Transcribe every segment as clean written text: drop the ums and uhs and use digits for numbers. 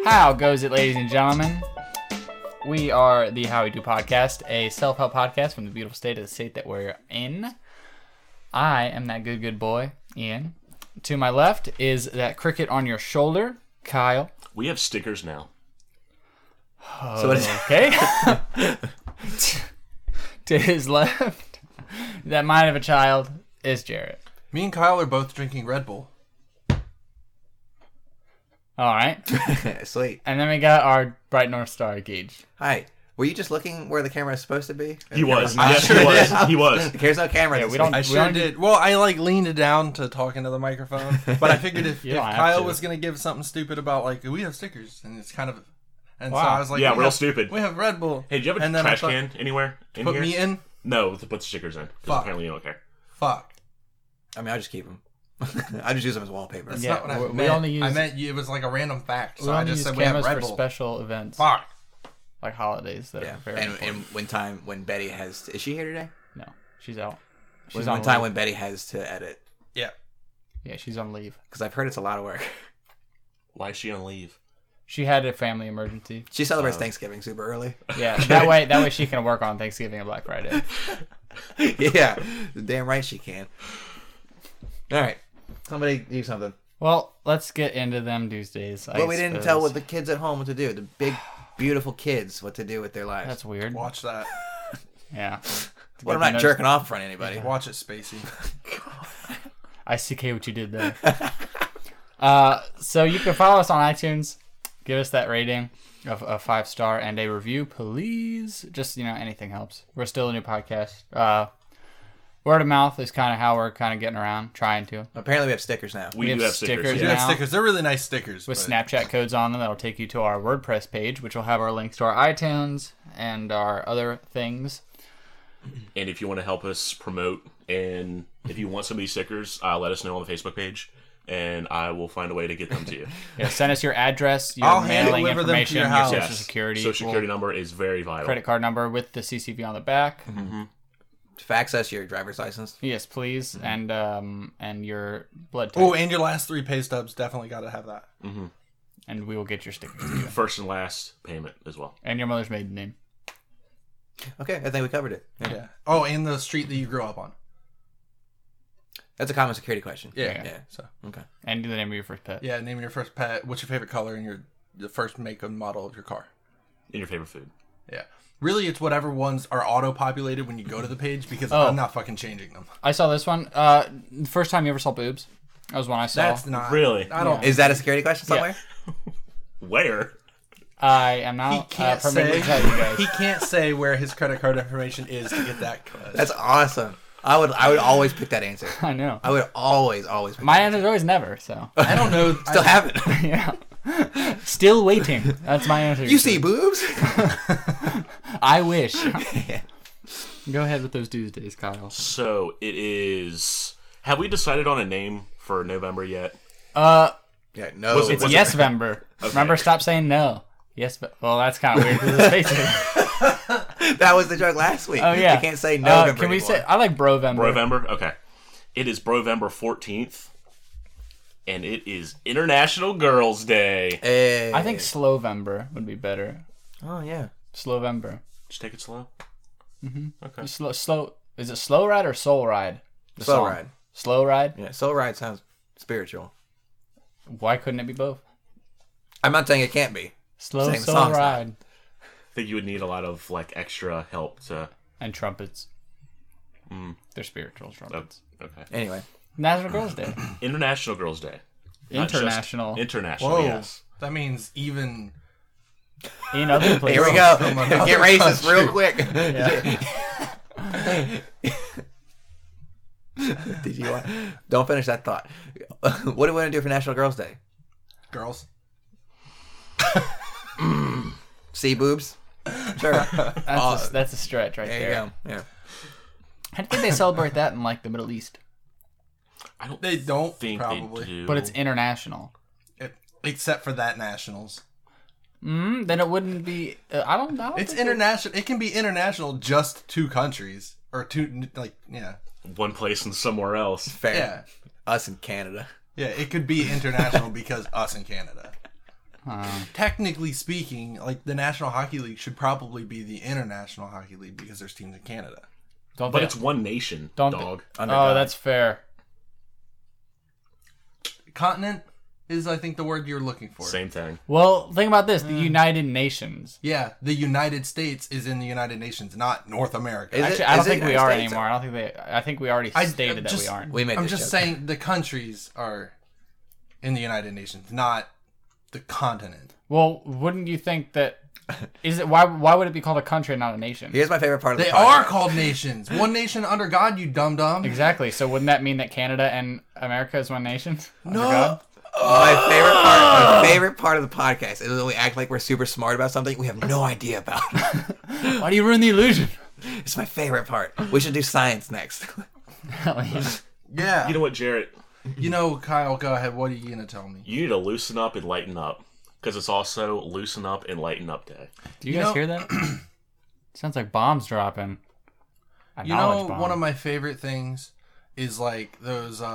How goes it, ladies and gentlemen? We are the How We Do podcast, a self-help podcast from the beautiful state of the state that we're in. I am that good boy, Ian. To my left is that cricket on your shoulder, Kyle. We have stickers now. So okay. To his left, that mind of a child, is Jarrett. Me and Kyle are both drinking Red Bull. All right. Sweet. And then we got our bright North Star, Gage. Hi. Were you just looking where the camera is supposed to be? He was. Yes, he was. He was. There's no camera. Yeah, this we don't- week. I sure did. Well, I leaned it down to talk into the microphone, but I figured if You don't have Kyle to. was going to give something stupid about, like, we have stickers, and it's kind of... And so Wow. I was like, Yeah, we real have- stupid. We have Red Bull. Hey, do you have a And then I trash thought, can anywhere in Put here? me in? No, to put stickers in. 'Cause Fuck. apparently you don't care. Fuck. I mean, I'll just keep them. I just use them as wallpaper. That's Yeah, not what I we meant. only use- I meant it was like a random fact, We so I only just use said we have cameras Red for Bull. special events, Fuck. like holidays that Yeah. are very And when Betty has... Is she here today? No, she's out. She's When on one time leave. when Betty has to edit. Yeah. Yeah, she's on leave. Because I've heard it's a lot of work. Why is she on leave? She had a family emergency. She celebrates Thanksgiving super early. Yeah, that way she can work on Thanksgiving and Black Friday. Yeah. Damn right she can. All right. Somebody do something. Well, let's get into them Tuesdays. Well, we didn't tell what the kids at home what to do. The big, beautiful kids what to do with their lives. That's weird. Watch that. Yeah. Well, I'm not jerking off in front of anybody. Watch it, Spacey. I see what you did there. So you can follow us on iTunes. Give us that rating of a 5-star and a review, please. Just, anything helps. We're still a new podcast. Word of mouth is kind of how we're kind of getting around, trying to. Apparently we have stickers now. We have do have stickers. stickers You Yeah. got now. stickers. They're really nice stickers. With but- Snapchat codes on them that'll take you to our WordPress page, which will have our links to our iTunes and our other things. And if you want to help us promote, and if you want some of these stickers, let us know on the Facebook page, and I will find a way to get them to you. Yeah, send us your address, your I'll hand mailing deliver them to information, your your house. social Yes. security, Social security number is very vital. credit card number with the CCV on the back. Fax us your driver's license. Yes, please, and your blood type, Oh, and your last 3 pay stubs. Definitely got to have that. and we will get your stickers to you. First and last payment as well. And your mother's maiden name. Okay, I think we covered it. Yeah. Yeah. Oh, and the street that you grew up on. That's a common security question. Yeah. Yeah. So, Okay. And the name of your first pet. yeah, name your first pet. What's your favorite color and the first make and model of your car? And your favorite food. Yeah. Really, it's whatever ones are auto-populated when you go to the page because Oh. I'm not fucking changing them. I saw this one. The first time you ever saw boobs. That was one I saw. That's not... Really? I don't... Is that a security question Yeah. somewhere? Where? I am He now can't permitted say... to tell you guys. He can't say where his credit card information is to get that. That's awesome. I would always pick that answer. I know. I would always pick My that answer is always never. So I don't know. Still haven't. yeah, still waiting. That's my answer. You see boobs? I wish. Go ahead with those Tuesdays, Kyle. So it is. Have we decided on a name for November yet? Yeah, no. Was it- It's was yes, Vember. Remember, stop saying no. Yes, but well, that's kind of weird. 'Cause it's basically. That was the joke last week. Oh yeah. You can't say no. Can November we anymore. say? I like Brovember. Brovember? Okay. It is Brovember 14th. And it is International Girls' Day. Hey. I think Slowvember would be better. Oh yeah. Slowvember. Just take it slow. Slow. Is it Slow Ride or Soul Ride? The Slow song. Ride. Slow Ride. Yeah. Soul Ride sounds spiritual. Why couldn't it be both? I'm not saying it can't be. Slow Saying the Soul song's not. Ride I think you would need a lot of extra help to. and trumpets. They're spiritual trumpets. Okay. Anyway. National Girls Day. International Girls' Day. Not just- International. International. Whoa. Yes. That means even... In other places. Here we go. From another Get racist real country. quick. Did you want? Don't finish that thought. What do we want to do for National Girls Day? Girls. See boobs? Sure. That's a stretch right There you there. go. Yeah. I think they celebrate that in like the Middle East, I don't They don't, think probably. they do. but it's international. Except for that nationals. Then it wouldn't be. I don't know. It's international. It can be international just 2 countries. Or 2, like, yeah. one place and somewhere else. Fair. Yeah. Us in Canada. Yeah, it could be international because us in Canada. technically speaking, like the National Hockey League should probably be the International Hockey League because there's teams in Canada. Don't But they- it's one nation, don't dog. Oh, that's fair. Continent is, I think, the word you're looking for. Same thing. Well, think about this: the United Nations. Yeah, the United States is in the United Nations, not North America. Is it- Actually, I don't is it think we United are States? anymore. I don't think they. I think we already stated that we aren't. We made I'm this just joke. saying the countries are in the United Nations, not the continent. Well, wouldn't you think that? Is it why? Why would it be called a country and not a nation? Here's my favorite part of the They podcast. are called nations. One nation under God, you dum dum. Exactly. So wouldn't that mean that Canada and America is one nation? Under No. God? My favorite part of the podcast is when we act like we're super smart about something we have no idea about. Why do you ruin the illusion? It's my favorite part. We should do science next. Hell yeah. Yeah. You know what, Jarrett? Kyle, go ahead. What are you gonna tell me? You need to loosen up and lighten up. Because it's also Loosen Up and Lighten Up Day. Do you guys know- hear that? Sounds like bombs dropping. You know, one of my favorite things is like those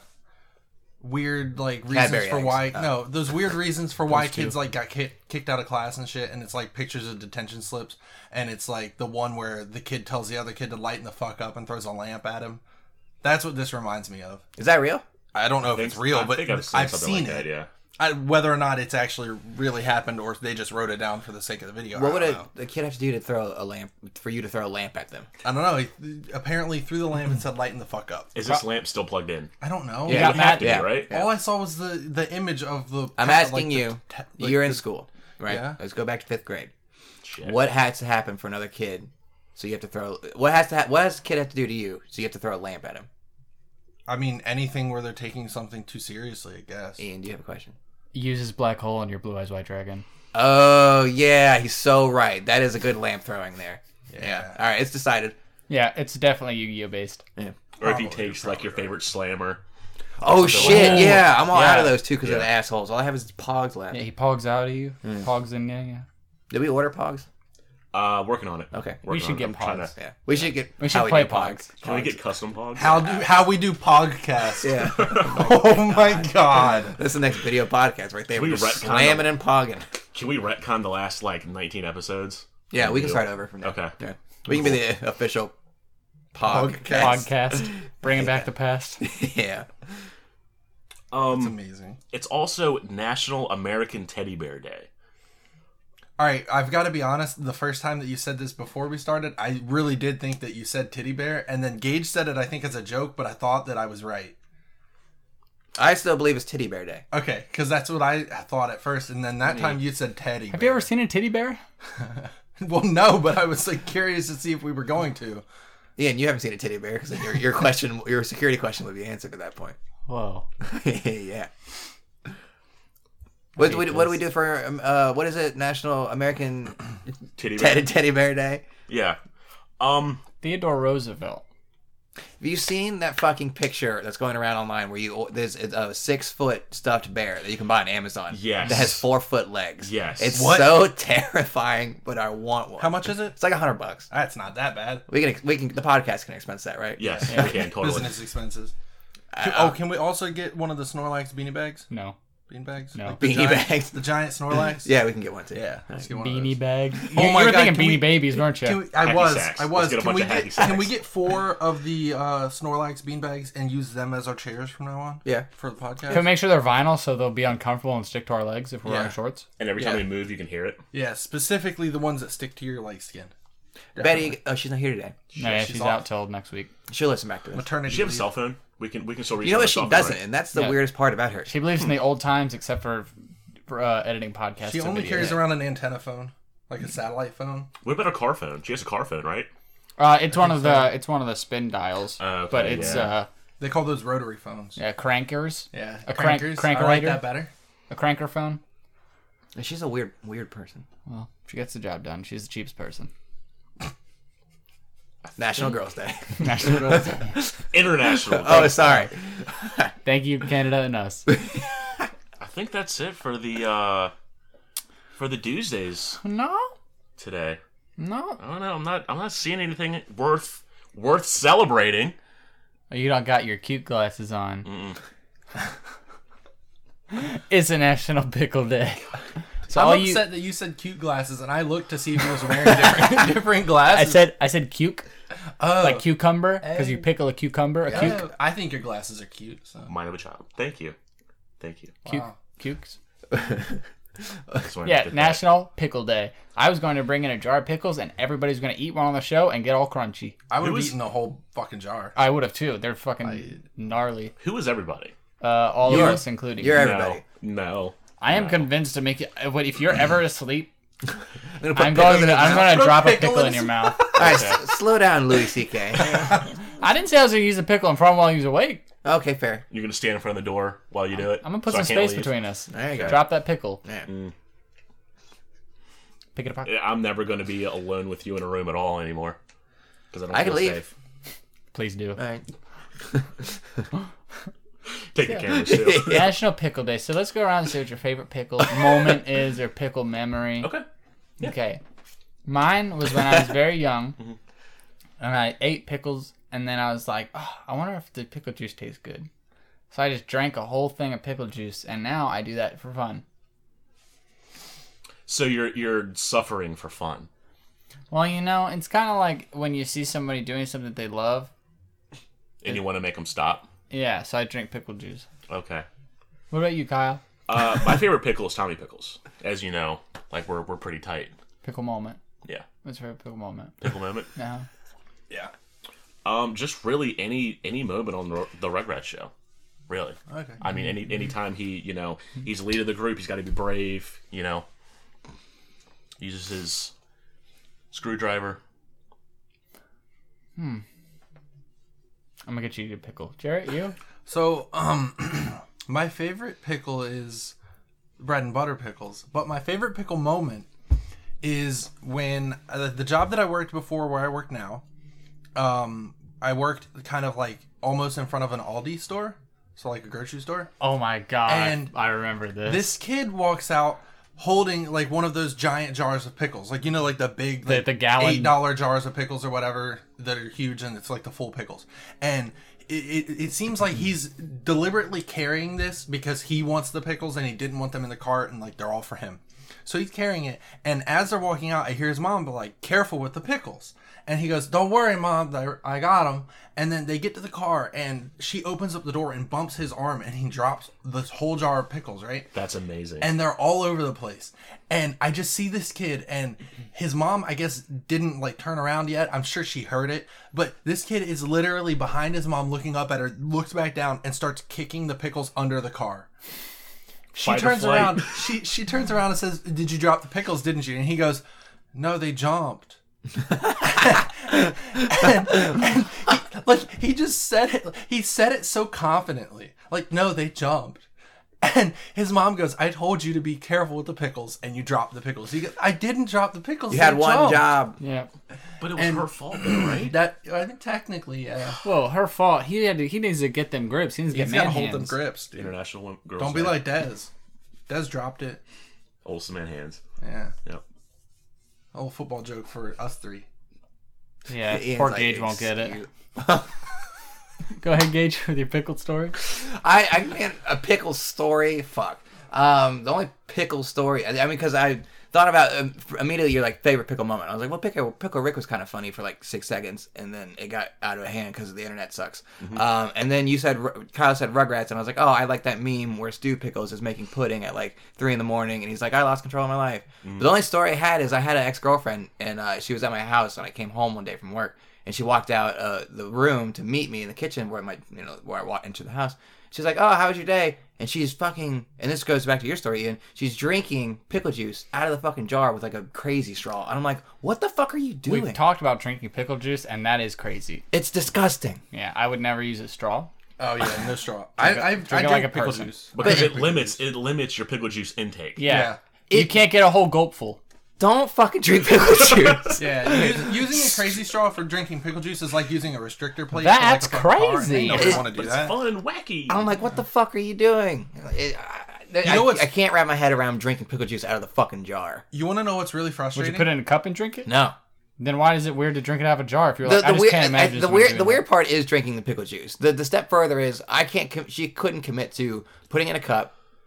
weird like reasons Cadbury for eggs. why those weird reasons for why Those two. kids like got kicked out of class and shit, and it's like pictures of detention slips, and it's like the one where the kid tells the other kid to lighten the fuck up and throws a lamp at him. That's what this reminds me of. Is that real? I don't know if it's real, I but think I've seen something like that, yeah. Whether or not it's actually really happened or if they just wrote it down for the sake of the video. What I would don't know. a kid have to do to throw a lamp for you to throw a lamp at them? I don't know. He apparently threw the lamp and said lighten the fuck up. Is this lamp still plugged in? I don't know. It Yeah, would have to yeah. be, right? Yeah. All I saw was the image of the. I'm like, asking the you. like You're in the- school, right? Yeah. Let's go back to 5th grade. Shit. What has to happen for another kid? So you have to throw. What has the kid have to do to you? So you have to throw a lamp at him. I mean, anything where they're taking something too seriously, I guess. Ian, do you have a question? Uses black hole in your Blue Eyes White Dragon. Oh yeah, he's so right. That is a good lamp throwing there. Yeah. All right, it's decided. Yeah, it's definitely Yu-Gi-Oh based. Yeah. Or if he Probably, takes like your favorite slammer. Oh shit! Oh, Yeah, I'm all out of yeah. those too because Yeah. of the assholes. All I have is Pogs left. Yeah, he pogs out of you. Pogs in you. Yeah. Did we order Pogs? Working on it. Okay. We Working should on it. get I'm trying pogs. to- Yeah, we should get. We should how play do Pogs. Can we get custom pogs? How we do podcast? Yeah, Oh my god. that's the next video podcast right there. We We're just retcon slamming and pogging. Can we retcon the last like 19 episodes? Yeah, we can do. start over from there. Okay. Yeah, we can be the official Pog. Podcast. Bringing back the past. Yeah. It's amazing. It's also National American Teddy Bear Day. All right, I've got to be honest. The first time that you said this before we started, I really did think that you said teddy bear, and then Gage said it, I think, as a joke, but I thought that I was right. I still believe it's Titty Bear Day. Okay, because that's what I thought at first, and then that time you said teddy. Have you ever seen a teddy bear? Well, no, but I was like curious to see if we were going to. Ian, you haven't seen a titty bear because your question, your security question would be answered at that point. Whoa. Yeah. What do we do for what is it? National American Teddy Bear. Teddy Bear Day. Yeah. Theodore Roosevelt. Have you seen that fucking picture that's going around online where there's a 6-foot stuffed bear that you can buy on Amazon? Yes. That has 4-foot legs. Yes. It's What? so terrifying, but I want one. How much is it? It's like $100. That's not that bad. We can the podcast can expense that, right? Yes, we can totally. Business expenses. Uh, Can we also get one of the Snorlax beanie bags? No. Bean bags? No. the Beanie giant- bags. The giant Snorlax? Yeah, we can get one too. Yeah. Let's get one of Beanie those. bag. Oh You my were God, thinking can we- Beanie Babies, weren't you? Can we, Hacky sacks. I was. Let's get a Can bunch we of get hacky sacks. can we get 4 of the Snorlax beanbags and use them as our chairs from now on? Yeah. For the podcast? Can we make sure they're vinyl so they'll be uncomfortable and stick to our legs if we're Yeah. wearing shorts? And every time Yeah. we move, you can hear it. Yeah, specifically the ones that stick to your like skin. Betty, oh, she's not here today. No, yeah, she's she's off. out till next week. She'll listen back to this. Maternity. Does she have a leave. cell phone? We can still reach. You know her what she cell phone, doesn't, right? and that's the Yeah. weirdest part about her. She believes in the old times except for editing podcasts. She and only videos. carries around an antenna phone, like a satellite phone. What about a car phone? She has a car phone, right? It's one of the spin dials, Okay, but it's yeah. They call those rotary phones. crankers, Yeah, A crankers. I like crankerator? that better. a cranker phone. She's a weird person. Well, she gets the job done. She's the cheapest person. National Girls Day. National Girls Day. International. Oh, sorry. Thank you, Canada and us. I think that's it for the Tuesdays No, today. no, I don't know. I'm not seeing anything worth celebrating. you don't got your cute glasses on. It's a National Pickle Day. So I'm all upset that you said cute glasses, and I looked to see if he was wearing different glasses. I said cuke, like cucumber, because you pickle a cucumber, a cuke. I think your glasses are cute. So. Mind of a child. Thank you. Wow. Cukes. Just wanted to Yeah, get that. National Pickle Day. I was going to bring in a jar of pickles, and everybody's going to eat one on the show and get all crunchy. I would Who have was- eaten the whole fucking jar. I would have too. They're fucking gnarly. Who is everybody? All of us, including You're you. everybody. No. I am convinced to make it. If you're ever asleep, I'm gonna I'm going to mouth. drop a Pickle pickle in in your his mouth. All right, slow down, Louis C.K. I didn't say I was going to use a pickle in front of him while he was awake. Okay, fair. You're gonna stand in front of the door while you do it. I'm going to put so I some can't space leave? between us. There you go. Drop that pickle. Yeah. Pick it apart. I'm never gonna be alone with you in a room at all anymore. Because I I don't can feel leave. safe. Please do. All right. Take the cameras too. National Pickle Day. So let's go around and say what your favorite pickle moment is or pickle memory. Okay. Okay. Mine was when I was very young and I ate pickles and then I was like, oh, I wonder if the pickle juice tastes good. So I just drank a whole thing of pickle juice and now I do that for fun. So you're suffering for fun. Well, you know, it's kind of like when you see somebody doing something that they love. And you want to make them stop. Yeah, so I drink pickle juice. Okay. What about you, Kyle? My favorite pickle is Tommy Pickles. As you know, like we're pretty tight. Pickle moment. Yeah. What's your favorite pickle moment? Pickle moment. No. Yeah. Just really any moment on the Rugrats show. Really. Okay. I mean, any time he's the leader of the group, he's got to be brave. Uses his screwdriver. I'm gonna get you to pickle. Jarrett, you? So, my favorite pickle is bread and butter pickles. But my favorite pickle moment is when the job that I worked before where I work now, I worked kind of like almost in front of an Aldi store. So like a grocery store. Oh my god. And I remember this. This kid walks out holding like one of those giant jars of pickles. Like, like the big, like, The gallon. $8 jars of pickles or whatever that are huge, and it's like the full pickles. And it seems like he's deliberately carrying this because he wants the pickles and he didn't want them in the cart, and like they're all for him. So he's carrying it, and as they're walking out, I hear his mom be like, "Careful with the pickles." And he goes, "Don't worry, Mom, I got them." And then they get to the car, and she opens up the door and bumps his arm, and he drops this whole jar of pickles, right? That's amazing. And they're all over the place. And I just see this kid, and his mom, I guess, didn't like turn around yet. I'm sure she heard it. But this kid is literally behind his mom, looking up at her, looks back down, and starts kicking the pickles under the car. She Fight or turns flight. around. She turns around and says, "Did you drop the pickles, didn't you?" And he goes, "No, they jumped." and he just said it. He said it so confidently. Like, "No, they jumped." And his mom goes, "I told you to be careful with the pickles, and you dropped the pickles." He goes, "I didn't drop the pickles. You they had one jumped." job. yeah. but it was her fault, though, right? That I think technically, yeah. Well, her fault. He needs to get them grips. He needs to get He's man gotta hold them hands. grips, dude. International Girls. Don't be Day. like Dez. Dez dropped it. Olsen man hands. Yeah. Yep. A little football joke for us three. Yeah, Ian's poor like, Gage won't get it. "Excuse-" Go ahead, Gage, with your pickled story. Man, a pickle story. Fuck. The only pickle story. I mean, because I thought about immediately your like favorite pickle moment. I was like, well, pickle Rick was kind of funny for like 6 seconds, and then it got out of hand because the internet sucks. And then Kyle said Rugrats, and I was like, oh, I like that meme where Stu Pickles is making pudding at like 3 a.m, and he's like, I lost control of my life. But the only story I had is I had an ex-girlfriend, and she was at my house, and I came home one day from work, and she walked out the room to meet me in the kitchen where I walked into the house. She's like, oh, how was your day? And she's fucking, and this goes back to your story, Ian, she's drinking pickle juice out of the fucking jar with like a crazy straw. And I'm like, what the fuck are you doing? We've talked about drinking pickle juice, and that is crazy. It's disgusting. Yeah, I would never use a straw. Oh yeah, no straw. I drink drink it like a pickle person. juice. Because I it drink limits pickle your pickle juice intake. Yeah. Yeah. You can't get a whole gulpful. Don't fucking drink pickle juice. juice. Yeah, using a crazy straw for drinking pickle juice is like using a restrictor plate. That's for, like, a fucking car, and crazy. Nobody want to do But it's that. fun, wacky. I'm like, what the fuck are you doing? I can't wrap my head around drinking pickle juice out of the fucking jar. You want to know what's really Would frustrating? you put it in a cup and drink it? No. Then why is it weird to drink it out of a jar if you're like, I just can't imagine the somebody doing weird that. part is drinking the pickle juice. The step further is she couldn't commit to putting in a cup,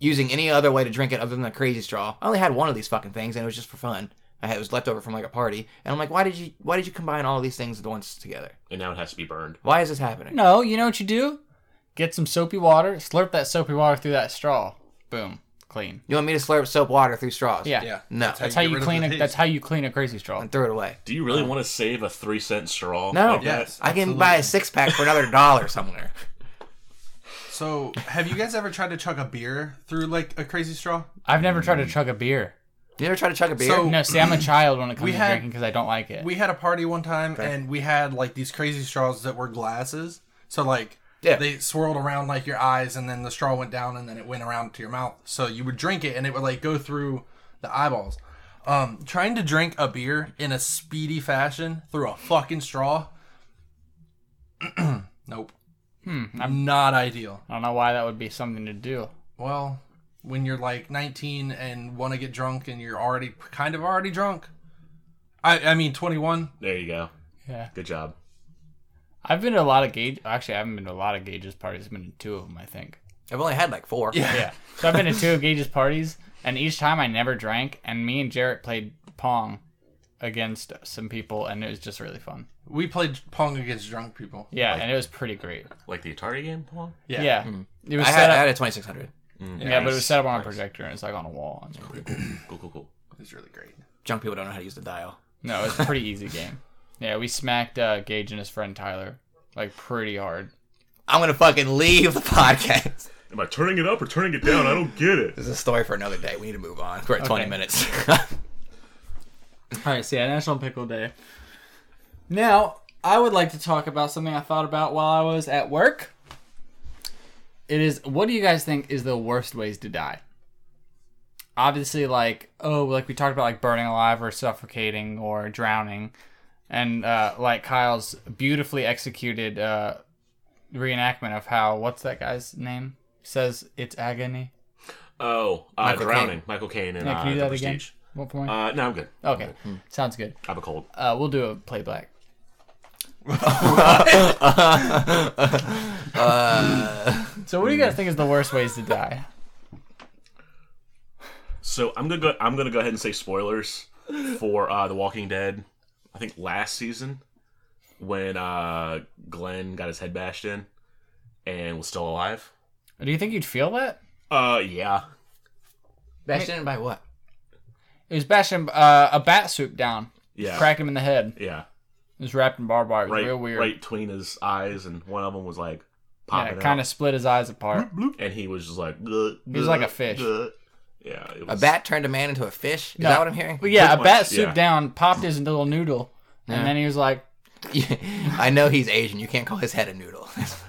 using any other way to drink it other than a Crazy Straw. I only had one of these fucking things, and it was just for fun. It was left over from like a party, and I'm like, why did you combine all of these things at once together? And now it has to be burned. Why is this happening? No, you know what you do? Get some soapy water, slurp that soapy water through that straw. Boom. Clean. You want me to slurp soap water through straws? Yeah. Yeah. No. That's how you get rid of clean the it. taste. That's how you clean a Crazy Straw. And throw it away. Do you really want to save a 3-cent straw? No. like that? Yes. I can Absolutely. buy a 6-pack for another $1 somewhere. So, have you guys ever tried to chug a beer through like a Crazy Straw? I've never tried to chug a beer. You ever try to chug a beer? So- No, see, I'm a child when it comes We to had- drinking because I don't like it. We had a party one time, Okay. and we had like these Crazy Straws that were glasses. So like, Yeah. they swirled around like your eyes, and then the straw went down, and then it went around to your mouth. So you would drink it, and it would like go through the eyeballs. Trying to drink a beer in a speedy fashion through a fucking straw. Nope. Not ideal. I don't know why that would be something to do. Well, when you're like 19 and want to get drunk, and you're already already drunk. I mean 21. There you go. Yeah. Good job. I've been to a lot of Gage. Actually, I haven't been to a lot of Gage's parties. I've been to 2 of them, I think. I've only had like 4. Yeah. Yeah. So I've been to 2 of Gage's parties, and each time I never drank, and me and Jarrett played Pong against some people, and it was just really fun. We played Pong against drunk people. Yeah, and it was pretty great. Like the Atari game, Paul? Yeah. It was I set had up. a 2600. Yeah, but it was set up on a Nice. projector, and it's like on a wall. It's pretty cool. Cool. It's really great. Drunk people don't know how to use the dial. No, it's a pretty easy game. Yeah, we smacked Gage and his friend Tyler like pretty hard. I'm going to fucking leave the podcast. Am I turning it up or turning it down? I don't get it. This is a story for another day. We need to move on. We're at 20 Okay. minutes. All right, so yeah, National Pickle Day. Now, I would like to talk about something I thought about while I was at work. It is, what do you guys think is the worst ways to die? Obviously, like we talked about, like burning alive or suffocating or drowning. And like Kyle's beautifully executed reenactment of how, what's that guy's name? Says it's agony. Oh, Michael drowning. Caine. Michael Caine and Yeah, can you do The that again? Prestige. What point? No, I'm good. Okay, sounds good. I have a cold. We'll do a playback. So what do you guys think is the worst ways to die? So I'm gonna go ahead and say spoilers for The Walking Dead. I think last season when Glenn got his head bashed in and was still alive. Do you think you'd feel that? Yeah. Bashed in by what? It was bashing a bat swooped down, Yeah. cracked him in the head. Yeah. It was wrapped in barbed wire. It was Right. real weird. Right between his eyes, and one of them was like Yeah, popping it kind out, of split his eyes apart. and he was just like. He was like a fish. Yeah. It A was, bat turned a man into a fish? Is No. that what I'm hearing? But yeah, a Pretty bat much, swooped yeah. down, popped his little noodle, and then he was like, I know he's Asian. You can't call his head a noodle.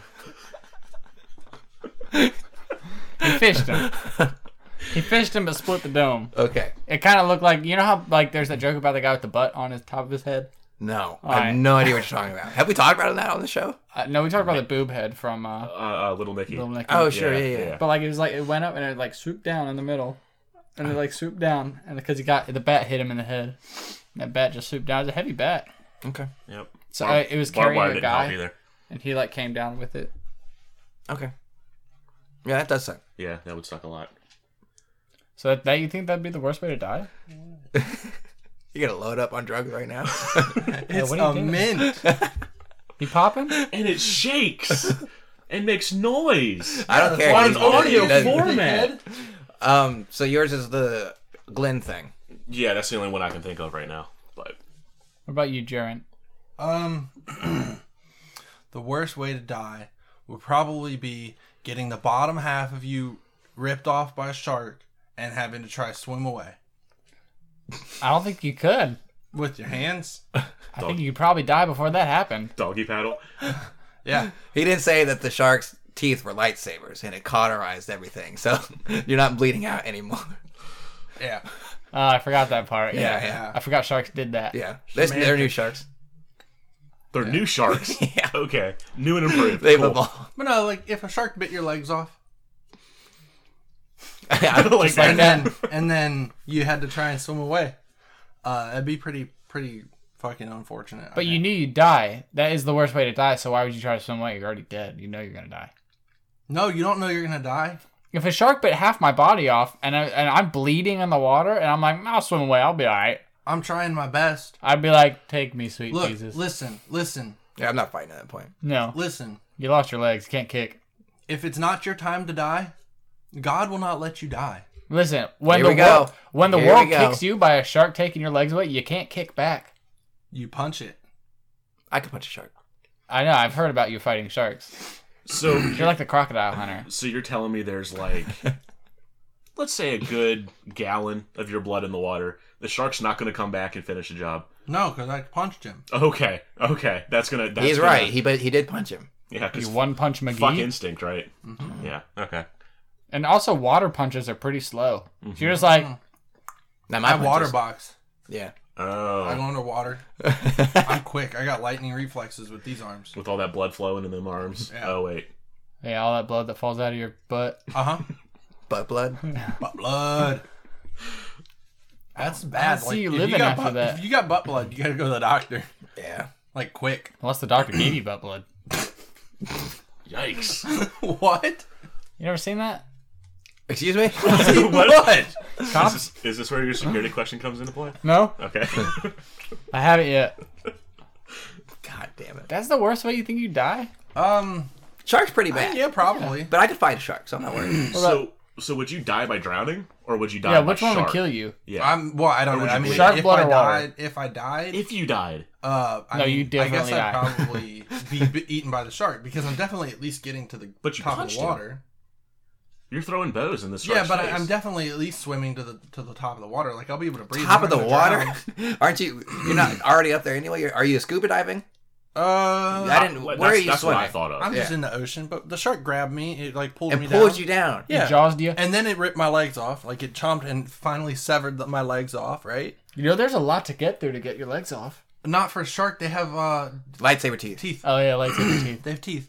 he fished him. He fished him but split the dome. Okay. It kind of looked like, you know how like there's that joke about the guy with the butt on his top of his head? No. I Alright. have no idea what you're talking about. Have we talked about that on the show? No, we talked about the boob head from Little Nicky. Little Nicky. Oh, sure. Yeah, Yeah. yeah. But like it was like it went up and it like swooped down in the middle, and it like swooped down, and because the bat hit him in the head, that bat just swooped down. It was a heavy bat, Okay. Yep. so it was Barbed carrying wire a didn't help guy, either. and he like came down with it. Okay. Yeah, that does suck. Yeah, that would suck a lot. So that you think that'd be the worst way to die? You gotta load up on drugs right now. It's what are you a doing? mint. You popping? And it shakes and makes noise. I don't care. On He's an audio he doesn't- format. So yours is the Glenn thing. Yeah, that's the only one I can think of right now. But What about you, Jaren? The worst way to die would probably be getting the bottom half of you ripped off by a shark and having to try to swim away I don't think you could. with your hands. I think you could probably die before that happened. doggy paddle. Yeah. He didn't say that the shark's teeth were lightsabers and it cauterized everything, so you're not bleeding out anymore. Yeah. I forgot that part. Yeah, Yeah. I forgot sharks did that. Yeah, they're new sharks. They're new sharks. Yeah. Okay. New and improved. They've Cool. evolved. But no, like if a shark bit your legs off I don't Like Like that. that. and then you had to try and swim away, it'd be pretty fucking unfortunate. But you knew you'd die. That is the worst way to die. So why would you try to swim away? You're already dead. You know you're gonna die. No, you don't know you're gonna die. if a shark bit half my body off and I'm bleeding in the water and I'm like, I'll swim away, I'll be all right. I'm trying my best. I'd be like, take me, sweet Look, Jesus. listen. Yeah, I'm not fighting at that point. No, Listen. you lost your legs, can't kick. If it's not your time to die, God will not let you die. Listen, when Here we the go. world, when the Here world we go. kicks you by a shark taking your legs away, you can't kick back. You punch it. I could punch a shark. I know, I've heard about you fighting sharks. So You're like the crocodile hunter. So you're telling me there's like, let's say a good gallon of your blood in the water. The shark's not going to come back and finish the job. No, because I punched him. Okay. That's gonna. He's gonna, right. He did punch him. Yeah, You because one punch fuck McGee. instinct, right? Yeah. Okay. And also, water punches are pretty slow. So you're just like, Now I my water punches- box. Yeah. I Oh, go underwater. I'm quick. I got lightning reflexes with these arms. with all that blood flowing in them arms. Yeah. Oh wait. hey, all that blood that falls out of your butt. Uh-huh. Butt blood. Butt blood. That's bad. see you if living got after that. If you got butt blood, you gotta go to the doctor. Yeah. Like, quick. Unless the doctor gave you butt blood. Yikes. What? You never seen that? Excuse me? What? Cops? Is this where your security question comes into play? No, Okay. I haven't yet. God damn it. That's the worst way you think you die? Shark's pretty bad. Yeah, probably. But I could fight a shark, so I'm not worried. So would you die by drowning, or would you die? Yeah, by which one shark? would kill you? Yeah. I don't know. would I you mean, bleed? Shark if blood I or water? died, if I died, If you died, I No, mean, you definitely I guess die. I'd probably be eaten by the shark because I'm definitely at least getting to the But you top of punched the him. water. you're throwing bows in the shark's Yeah, but face. I'm definitely at least swimming to the top of the water. Like, I'll be able to breathe. Top I'm of the not water? gonna drown. Aren't you? You're not already up there anyway? Are you scuba diving? I didn't. That's, Where are you that's what swimming? I thought of. I'm just Yeah. in the ocean, but the shark grabbed me. It like pulled And me pulled down. you down. Yeah. It jawsed you? And then it ripped my legs off. Like, it chomped and finally severed my legs off. Right? You know, there's a lot to get through to get your legs off. Not for a shark. They have Lightsaber teeth. teeth. Oh, yeah, lightsaber teeth. They have teeth.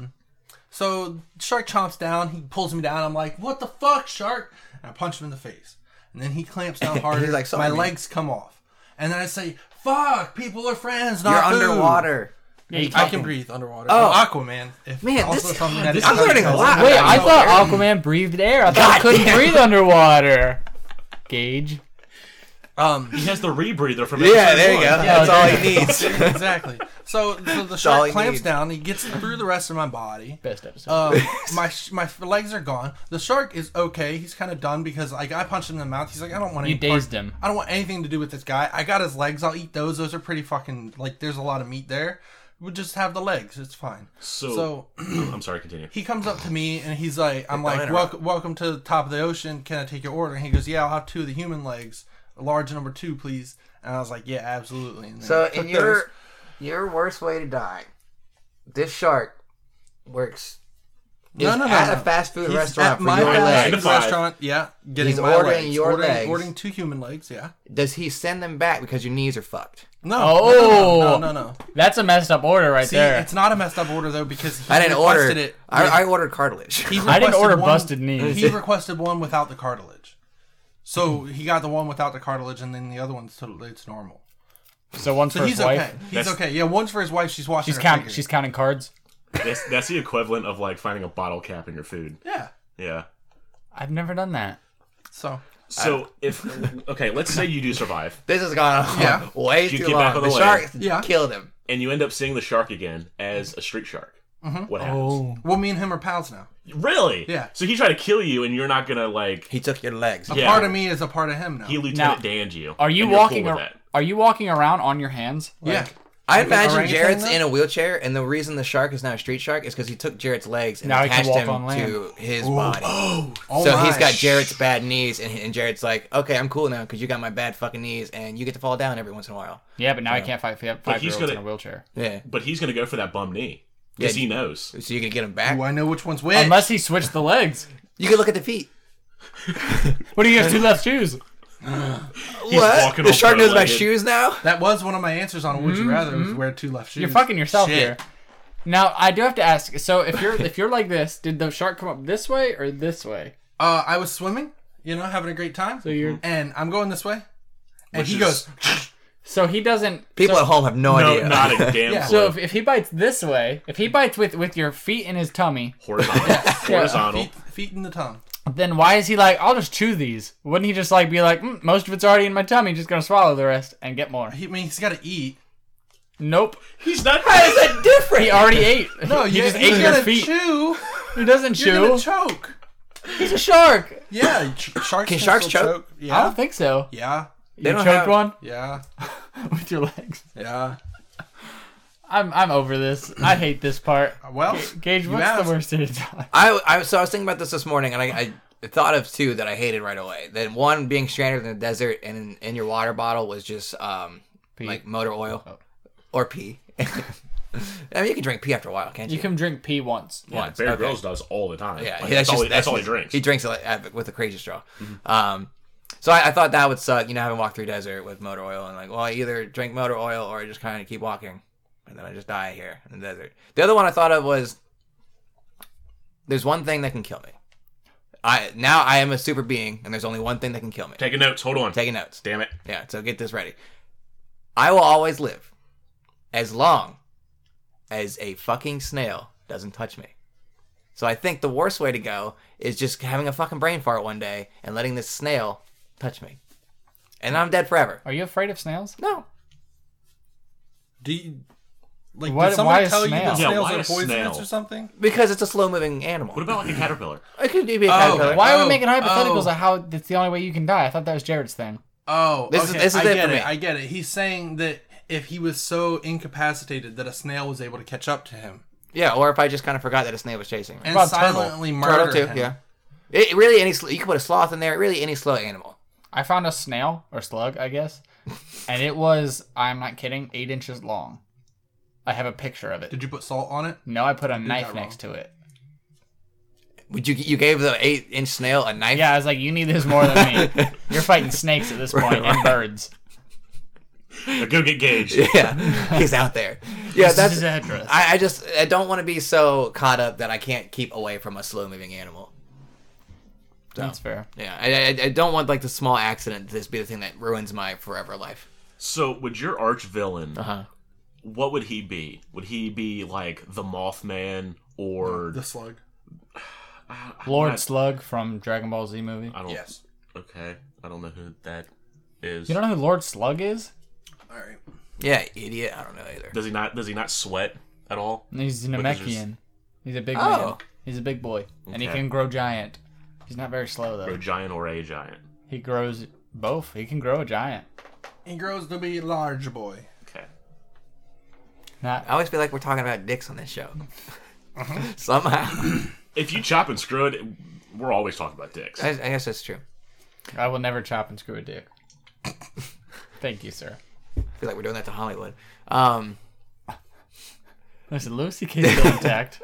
So shark chomps down. He pulls me down. I'm like, what the fuck, shark? And I punch him in the face. And then he clamps down harder. He's like, my "Sorry, man." legs come off. And then I say, fuck, people are friends, not You're food. underwater. Yeah, you I talking- can breathe underwater. Oh. Aquaman. If Man, also this- something that is I'm learning a lot. Wait, I No, thought Aaron. Aquaman breathed air. I thought God he couldn't damn. breathe underwater. Gage. He has the rebreather from Yeah, episode there you one. go. That's all he needs. exactly. So the all shark he clamps needs. down. He gets through the rest of my body. Best episode. My legs are gone. The shark is okay. He's kind of done because like I punched him in the mouth. He's like, I don't want You any part- dazed him. I don't want anything to do with this guy. I got his legs. I'll eat those. Those are pretty fucking like. There's a lot of meat there. We'll just have the legs. It's fine. So I'm sorry. Continue. He comes up to me and he's like, I'm like, interrupt. welcome to the top of the ocean. Can I take your order? And he goes, yeah, I'll have 2 of the human legs. A large number 2, please. And I was like, yeah, absolutely. And then So I took in those. your worst way to die, this shark works. No, is no, no, at no. a fast food He's restaurant at for my your fast legs. food restaurant, yeah, getting He's my ordering legs. your legs. Ordering 2 human legs, yeah. Does he send them back because your knees are fucked? No, Oh. no. That's a messed up order right See, there. it's not a messed up order though because he I didn't order. requested it. I ordered cartilage. He I didn't requested order one- busted knees. He requested one without the cartilage, so he got the one without the cartilage, and then the other one's totally it's normal. So one's So for he's his wife. okay. He's That's- okay. Yeah, one's for his wife. She's watching. She's her counting. figure. She's counting cards. That's the equivalent of like finding a bottle cap in your food. Yeah. Yeah. I've never done that. So if okay, let's say you do survive, This has gone on Yeah. way You too get long. back on The the way. shark Yeah. killed him. and you end up seeing the shark again as a street shark. What happens? Oh. Well, me and him are pals now. Really? Yeah. So he tried to kill you, and you're not gonna like. He took your legs. A Yeah. part of me is a part of him now. He Lieutenant Now, Dan'd you. Are you and you're walking? Cool with that. Are you walking around on your hands? yeah. I Like an imagine orangutan, Jarrett's though? in a wheelchair, and the reason the shark is now a street shark is because he took Jarrett's legs and Now he can attached walk him on land. to his body. Oh So my. he's got Jarrett's bad knees, and Jarrett's like, okay, I'm cool now because you got my bad fucking knees, and you get to fall down every once in a while. Yeah, but now he can't fight 5-year-olds he's in gonna- a wheelchair. Yeah. But he's gonna go for that bum knee because Yeah. he knows. So you can get him back. Ooh, I know which one's which. Unless he switched the legs. You can look at the feet. What do you have 2 left shoes? What? walking The on shark knows my bow-legged. shoes now? That was one of my answers on Would You Rather was wear 2 left shoes. You're fucking yourself Shit. here. Now I do have to ask. So if you're like this, did the shark come up this way or this way? I was swimming, having a great time. So you're and I'm going this way, and Which he is- goes. So he doesn't. People so, at home have no No, idea. not a damn Yeah. clue. So if he bites this way, if he bites with your feet in his tummy, Horizontal. Horizontal. Feet in the tongue. then why is he like, I'll just chew these? Wouldn't he just like be like, most of it's already in my tummy, just gonna swallow the rest and get more? He's got to eat. Nope. He's not. How is that different? He already ate. No, he just he's ate your gonna feet. chew. He doesn't You're gonna chew. choke. He's a shark. Yeah, sharks Can sharks still choke? I Yeah. don't think so. Yeah. You don't choked have- one Yeah. with your legs. Yeah. I'm over this. I hate this part. Well, Gage, you what's asked. the worst day to die? I was thinking about this morning, and I thought of two that I hated right away. That one, being stranded in the desert and in your water bottle was just like motor oil or pee. I mean, you can drink pee after a while, can't you? You can drink pee once. Yeah, Bear Grylls does all the time. Yeah, Like, that's that's all he just- drinks. He drinks it with a crazy straw. So I thought that would suck, having walked through desert with motor oil, and like, well, I either drink motor oil or I just kind of keep walking, and then I just die here in the desert. The other one I thought of was, there's one thing that can kill me. I am a super being, and there's only one thing that can kill me. Taking notes. Hold on. Taking notes. Damn it. Yeah, so get this ready. I will always live as long as a fucking snail doesn't touch me. So I think the worst way to go is just having a fucking brain fart one day and letting this snail touch me. And I'm dead forever. Are you afraid of snails? No. Do you, like, Why- did somebody why a tell you snail? that Yeah, snails why are a poisonous snail? or something? Because it's a slow-moving animal. What about like a caterpillar? It could be a Oh, caterpillar. Why are Oh, we making hypotheticals oh. of how that's the only way you can die? I thought that was Jared's thing. Oh, This is- okay. this is I it get for me. I get it. He's saying that if he was so incapacitated that a snail was able to catch up to him Yeah, or if I just kind of forgot that a snail was chasing me. and about turtle? silently Turtle murder too, him. yeah. It really you can put a sloth in there. Really any slow animal. I found a snail, or slug, I guess, and it was, I'm not kidding, 8 inches long. I have a picture of it. Did you put salt on it? No, I put a that knife wrong. next to it. Would you gave the 8-inch snail a knife? Yeah, I was like, you need this more than me. You're fighting snakes at this point, and birds. Go get Gage. Yeah, he's out there. Yeah, This is that's. his address. I don't want to be so caught up that I can't keep away from a slow moving animal. So, That's fair. yeah, I don't want like the small accident to just be the thing that ruins my forever life. So, would your arch villain? Uh-huh. What would he be? Would he be like the Mothman or The slug. Lord not- Slug from Dragon Ball Z movie. I don't. Yes. Okay, I don't know who that is. You don't know who Lord Slug is? All right. Yeah, idiot. I don't know either. Does he not? Does he not sweat at all? He's Because Namekian. He's a big Oh. man. He's a big boy. And he Okay. can grow giant. He's not very slow, Or though. a giant or a giant? He grows both. He can grow a giant. He grows to be a large boy. Okay. Not I always feel like we're talking about dicks on this show. Somehow, If you chop and screw it, we're always talking about dicks. I guess that's true. I will never chop and screw a dick. Thank you, sir. I feel like we're doing that to Hollywood. Listen, Lucy K's still intact.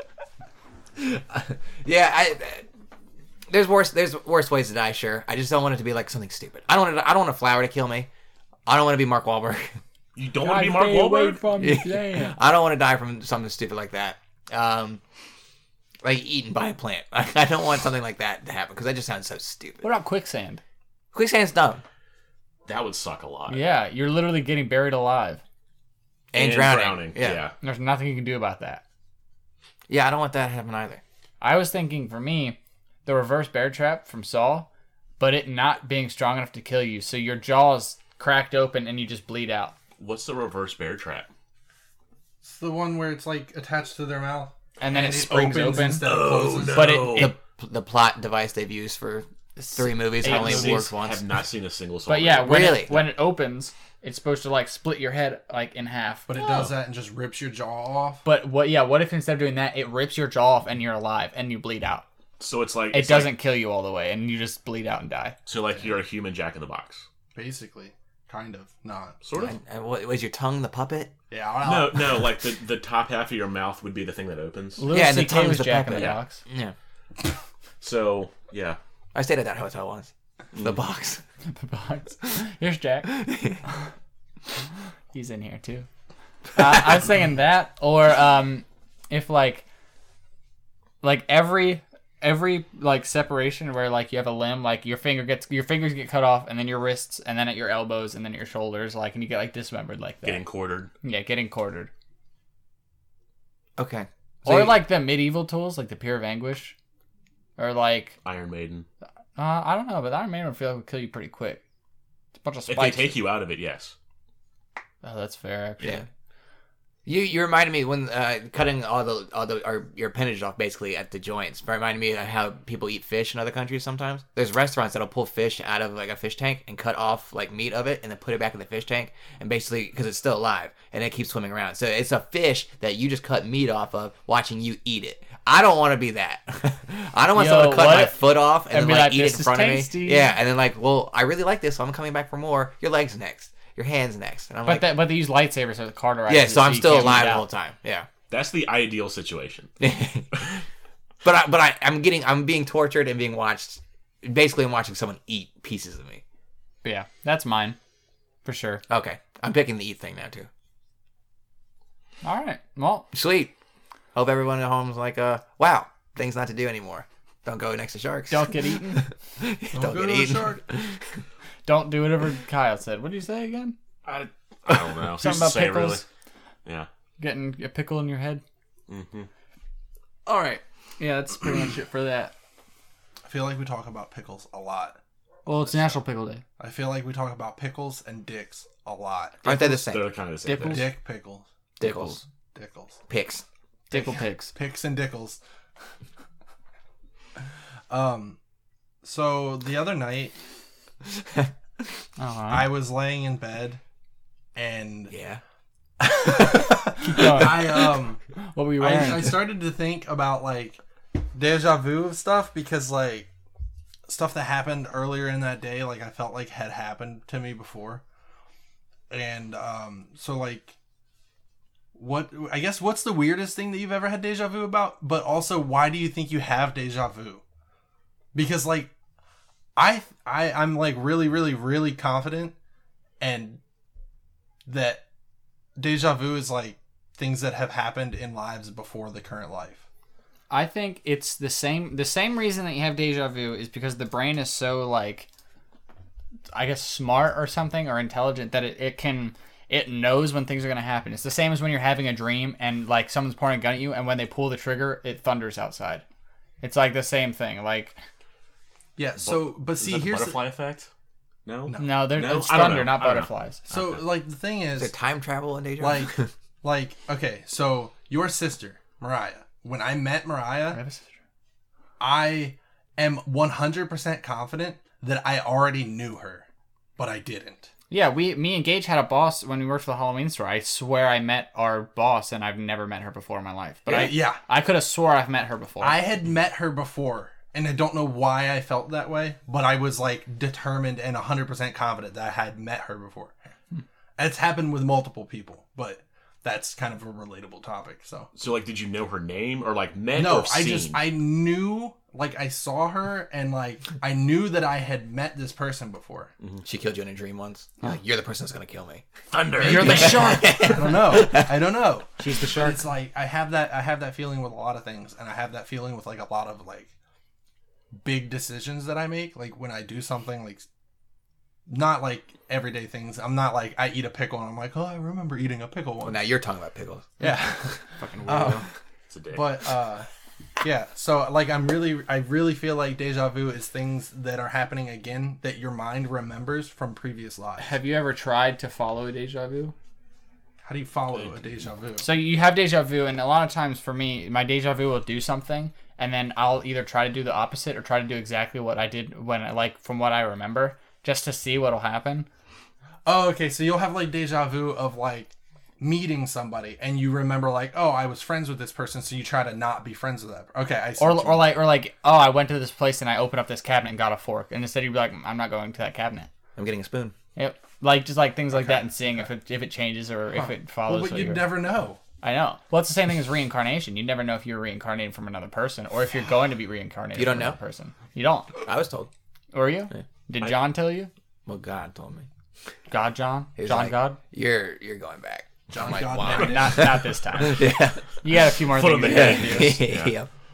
Yeah, there's worse ways to die. Sure, I just don't want it to be like something stupid. I don't want a flower to kill me. I don't want to be Mark Wahlberg. You don't want to be Mark Wahlberg? from the plant. I don't want to die from something stupid like that. Like eaten by a plant. I don't want something like that to happen because that just sounds so stupid. What about quicksand? Quicksand's dumb. That would suck a lot. Yeah, you're literally getting buried alive. And drowning. Yeah. There's nothing you can do about that. Yeah, I don't want that to happen either. I was thinking, for me, the reverse bear trap from Saw, but it not being strong enough to kill you, so your jaw's cracked open and you just bleed out. What's the reverse bear trap? It's the one where it's like attached to their mouth. And then it springs opens open. instead of closes. no. But it The plot device they've used for 3 movies Eight only movies. works once. Have not seen a single song. but yeah, Really? when it opens, it's supposed to like split your head like in half. But it does that and just rips your jaw off. But what if instead of doing that, it rips your jaw off and you're alive and you bleed out? So it's like It doesn't kill you all the way and you just bleed out and die. So like you're a human Jack in the Box, Basically. Kind of. Not. sort of. And what, was your tongue the puppet? Yeah. I don't No, like the top half of your mouth would be the thing that opens. Louis Yeah, and the CK tongue's was the Jack in puppet. the Yeah. Box. Yeah. So yeah, I stayed at that hotel once. The box. The box. Here's Jack. He's in here too. I was saying that, or if like every every like separation where like you have a limb, like your fingers get cut off, and then your wrists, and then at your elbows, and then your shoulders, like, and you get like dismembered like that. Getting quartered. Yeah, getting quartered. Okay. Or like the medieval tools, like the Pier of Anguish, or like Iron Maiden. I don't know, but Iron Man would feel like it would kill you pretty quick. It's a bunch of If spikes. they take you out of it, yes. Oh, that's fair. Actually. Yeah. You reminded me when cutting your appendage off basically at the joints. It reminded me of how people eat fish in other countries sometimes. There's restaurants that'll pull fish out of like a fish tank and cut off like meat of it and then put it back in the fish tank and basically because it's still alive and it keeps swimming around. So it's a fish that you just cut meat off of watching you eat it. I don't want to be that. I don't want someone to cut my foot off and then be like like, eat it "This in is front tasty." of me. Yeah, and then like, well, I really like this, so I'm coming back for more. Your leg's next. Your hands next. And I'm But like, but they use lightsabers so the cauterize. yeah, it so I'm you still can't alive bleed the out. whole time. Yeah. That's the ideal situation. I'm being tortured and being watched. Basically, I'm watching someone eat pieces of me. Yeah, that's mine, for sure. Okay, I'm picking the eat thing now too. All right, well, Sweet. Hope everyone at home is like, wow, things not to do anymore. Don't go next to sharks. don't get eaten. Don't Go get to a eaten. shark. Don't do whatever Kyle said. What did you say again? I don't know. Something Who's to about say, pickles. really? Yeah. Getting a pickle in your head. Mm-hmm. All right. Yeah, that's pretty much it for that. I feel like we talk about pickles a lot. Well, it's National Pickle Day. I feel like we talk about pickles and dicks a lot. Aren't they the same? They're kind of the same Dickles? thing. Dick pickles. Dickles. Dickles. Picks. Dickle pigs. Picks and dickles. So the other night Uh-huh. I was laying in bed and Yeah. Keep going. What were you wearing? I started to think about like deja vu stuff because like stuff that happened earlier in that day, like I felt like had happened to me before. And so like what's the weirdest thing that you've ever had deja vu about? But also why do you think you have deja vu? Because like I'm like really, really, really confident and that deja vu is like things that have happened in lives before the current life. I think it's the same reason that you have deja vu is because the brain is so like, I guess, smart or something, or intelligent, that it knows when things are going to happen. It's the same as when you're having a dream and like someone's pointing a gun at you, and when they pull the trigger it thunders outside. It's like the same thing. Like, Yeah, so but Is see that the here's butterfly effect? No. no, No, it's I don't thunder, know. not I don't know. butterflies. so Okay. like the thing Is is there time travel in Deja? like like okay, so your sister Mariah. When I met I Mariah, have a sister. I am 100% confident that I already knew her, but I didn't. Yeah, me and Gage had a boss when we worked for the Halloween store. I swear I met our boss, and I've never met her before in my life. But Yeah. I could have swore I've met her before. I had met her before, and I don't know why I felt that way, but I was like determined and 100% confident that I had met her before. It's happened with multiple people, but that's kind of a relatable topic. So So, did you know her name or met no, or seen? I knew, like I saw her, and like I knew that I had met this person before. She killed you in a dream once. You're like, you're the person that's gonna kill me. Thunder. You're the shark. I don't know. She's the But shark. it's like I have that feeling with a lot of things, and I have that feeling with like a lot of like big decisions that I make. Like when I do something, like not like everyday things. I'm not like I eat a pickle and I'm like, oh, I remember eating a pickle Well, once. now you're talking about pickles. Yeah, Fucking weirdo. It's a dick. but yeah. So like I really feel like deja vu is things that are happening again that your mind remembers from previous lives. Have you ever tried to follow a deja vu? How do you follow a deja vu? So you have deja vu, and a lot of times for me, my deja vu will do something, and then I'll either try to do the opposite or try to do exactly what I did from what I remember, just to see what'll happen. Oh, okay. So you'll have like deja vu of like meeting somebody, and you remember like, oh, I was friends with this person, so you try to not be friends with that. Okay, I see. Or what you mean. like, oh, I went to this place and I opened up this cabinet and got a fork, and instead you'd be like, I'm not going to that cabinet. I'm getting a spoon. Yep. Like just like things like that, and seeing if it changes or if it follows. Well, but what you'd you're- never know. I know. Well, it's the same thing as reincarnation. You never know if you're reincarnated from another person or if you're going to be reincarnated. You don't from know? another person. You don't. I was told. Were you? Did John tell you? Well, God told me. God, John? He was John like, God? You're going back. John I'm like, God why? never did. Not this time. Yeah. You got a few more Foot on things the you head. gotta do. Yeah.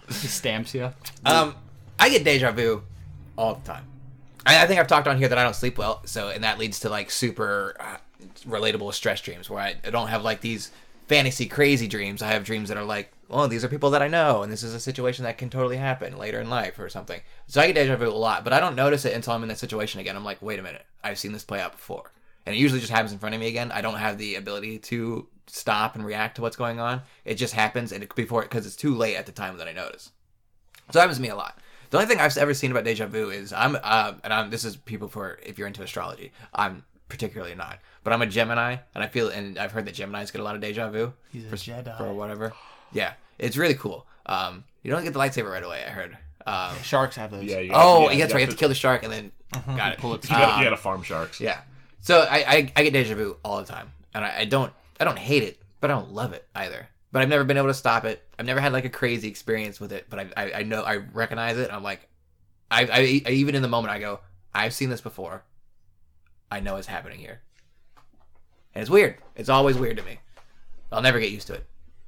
He stamps you. I get deja vu all the time. I think I've talked on here that I don't sleep well, and that leads to like super relatable stress dreams where I don't have like these fantasy crazy dreams. I have dreams that are like, oh, these are people that I know, and this is a situation that can totally happen later in life or something. So I get deja vu a lot, but I don't notice it until I'm in that situation again. I'm like, wait a minute, I've seen this play out before. And it usually just happens in front of me again. I don't have the ability to stop and react to what's going on. It just happens, and because it's too late at the time that I notice. So that happens to me a lot. The only thing I've ever seen about deja vu is this is people for if you're into astrology. I'm particularly not, but I'm a Gemini, and I've heard that Geminis get a lot of deja vu. He's a Jedi. For whatever. Yeah, it's really cool. You don't get the lightsaber right away. I heard. Sharks have those. Yeah. That's right. You have to kill the shark and then got it. Pull it. You gotta farm sharks. Yeah. So I get deja vu all the time, and I don't hate it, but I don't love it either. But I've never been able to stop it. I've never had like a crazy experience with it, but I know I recognize it. And I'm like, I even in the moment I go, I've seen this before. I know it's happening here, and it's weird. It's always weird to me. I'll never get used to it.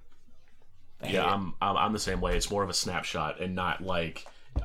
Yeah, I'm the same way. It's more of a snapshot and not like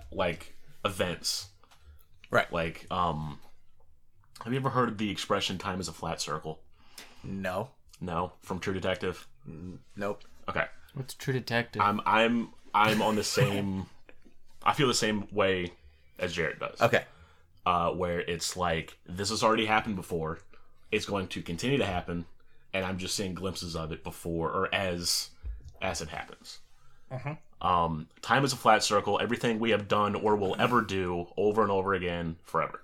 events. Right. Like, have you ever heard the expression "time is a flat circle"? No. No, from True Detective. Nope. Okay. What's True Detective? I'm on the same. I feel the same way as Jared does. Okay. Where it's like this has already happened before. It's going to continue to happen, and I'm just seeing glimpses of it before or as it happens. Time is a flat circle. Everything we have done or will ever do over and over again forever.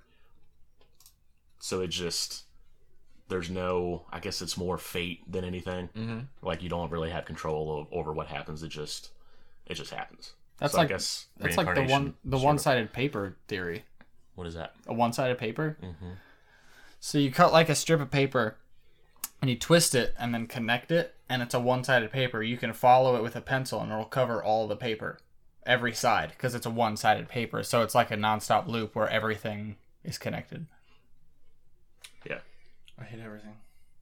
So it just there's no. I guess it's more fate than anything. Mm-hmm. Like you don't really have control over what happens. It just happens. That's so like I guess that's like the one-sided paper theory. What is that? A one-sided paper. Mm-hmm. So you cut like a strip of paper, and you twist it, and then connect it, and it's a one-sided paper. You can follow it with a pencil, and it'll cover all the paper, every side, because it's a one-sided paper. So it's like a non-stop loop where everything is connected. Yeah. I hate everything.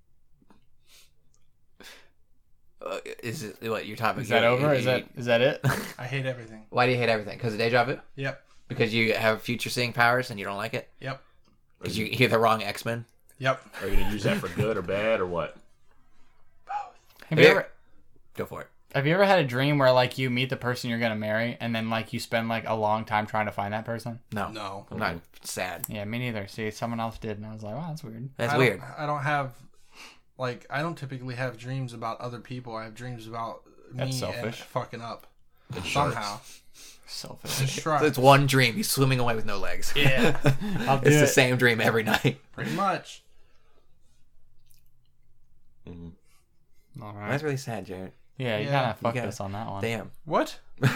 Is it what your topic? Is that over? Is that it? I hate everything. Why do you hate everything? Because of deja vu? Yep. Because you have future seeing powers and you don't like it? Yep. Because you hear the wrong X-Men? Yep. Are you gonna use that for good or bad or what? Have you ever? Go for it. Have you ever had a dream where like you meet the person you're gonna marry, and then like you spend like a long time trying to find that person? No. I'm not sad. Yeah, me neither. See, someone else did, and I was like, wow, that's weird. That's weird. I don't have, like, I don't typically have dreams about other people. I have dreams about That's me selfish. and fucking up It's somehow. Selfish. It's sharks. It's one dream. He's swimming away with no legs. Yeah, I'll do It's the it. same dream every night. pretty much. All right. That's really sad, Jared. Yeah, you Yeah. kind of fucked gotta- us on that one. Damn. What?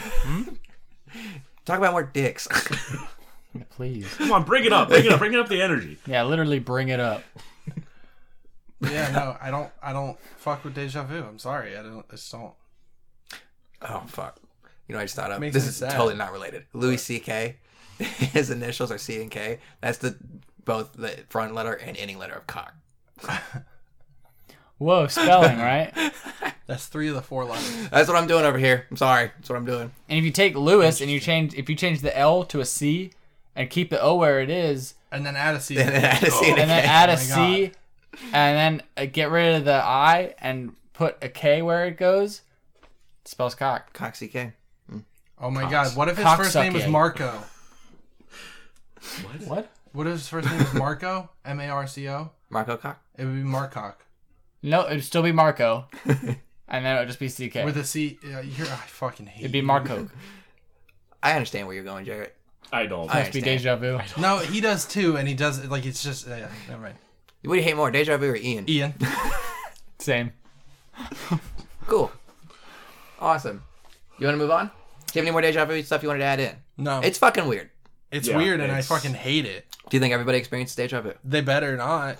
Talk about more dicks. Please. Come on, bring it up, bring up the energy. Yeah, literally bring it up. Yeah, no, I don't fuck with deja vu. I'm sorry, I just don't. Oh, fuck. You know what I just thought of? Makes This me is sad. totally not related. Louis C.K. His initials are C and K. That's both the front letter and ending letter of cock. Whoa, spelling, right? That's 3 of the 4 letters. That's what I'm doing over here. I'm sorry. That's what I'm doing. And if you take Lewis and you change the L to a C and keep the O where it is, And then add a C. And then add a C and a and then K. add a my C, and then get rid of the I and put a K where it goes, it spells cock. Cock C.K. Oh my god, what if his Cocksucking. first name was Marco? What? What if his first name was Marco? Marco? Marco Cock? It would be Marcock. No, it'd still be Marco, and then it would just be CK. With a C. I fucking hate It'd be you. Marco. I understand where you're going, Jared. I don't. Must be deja vu. No, he does too, and he does, like, it's just, yeah, never mind. What do you hate more, deja vu or Ian? Ian. Same. Cool. Awesome. You want to move on? Do you have any more deja vu stuff you wanted to add in? No. It's fucking weird. It's Yeah, weird, and I it's- fucking hate it. Do you think everybody experiences deja vu? They better not.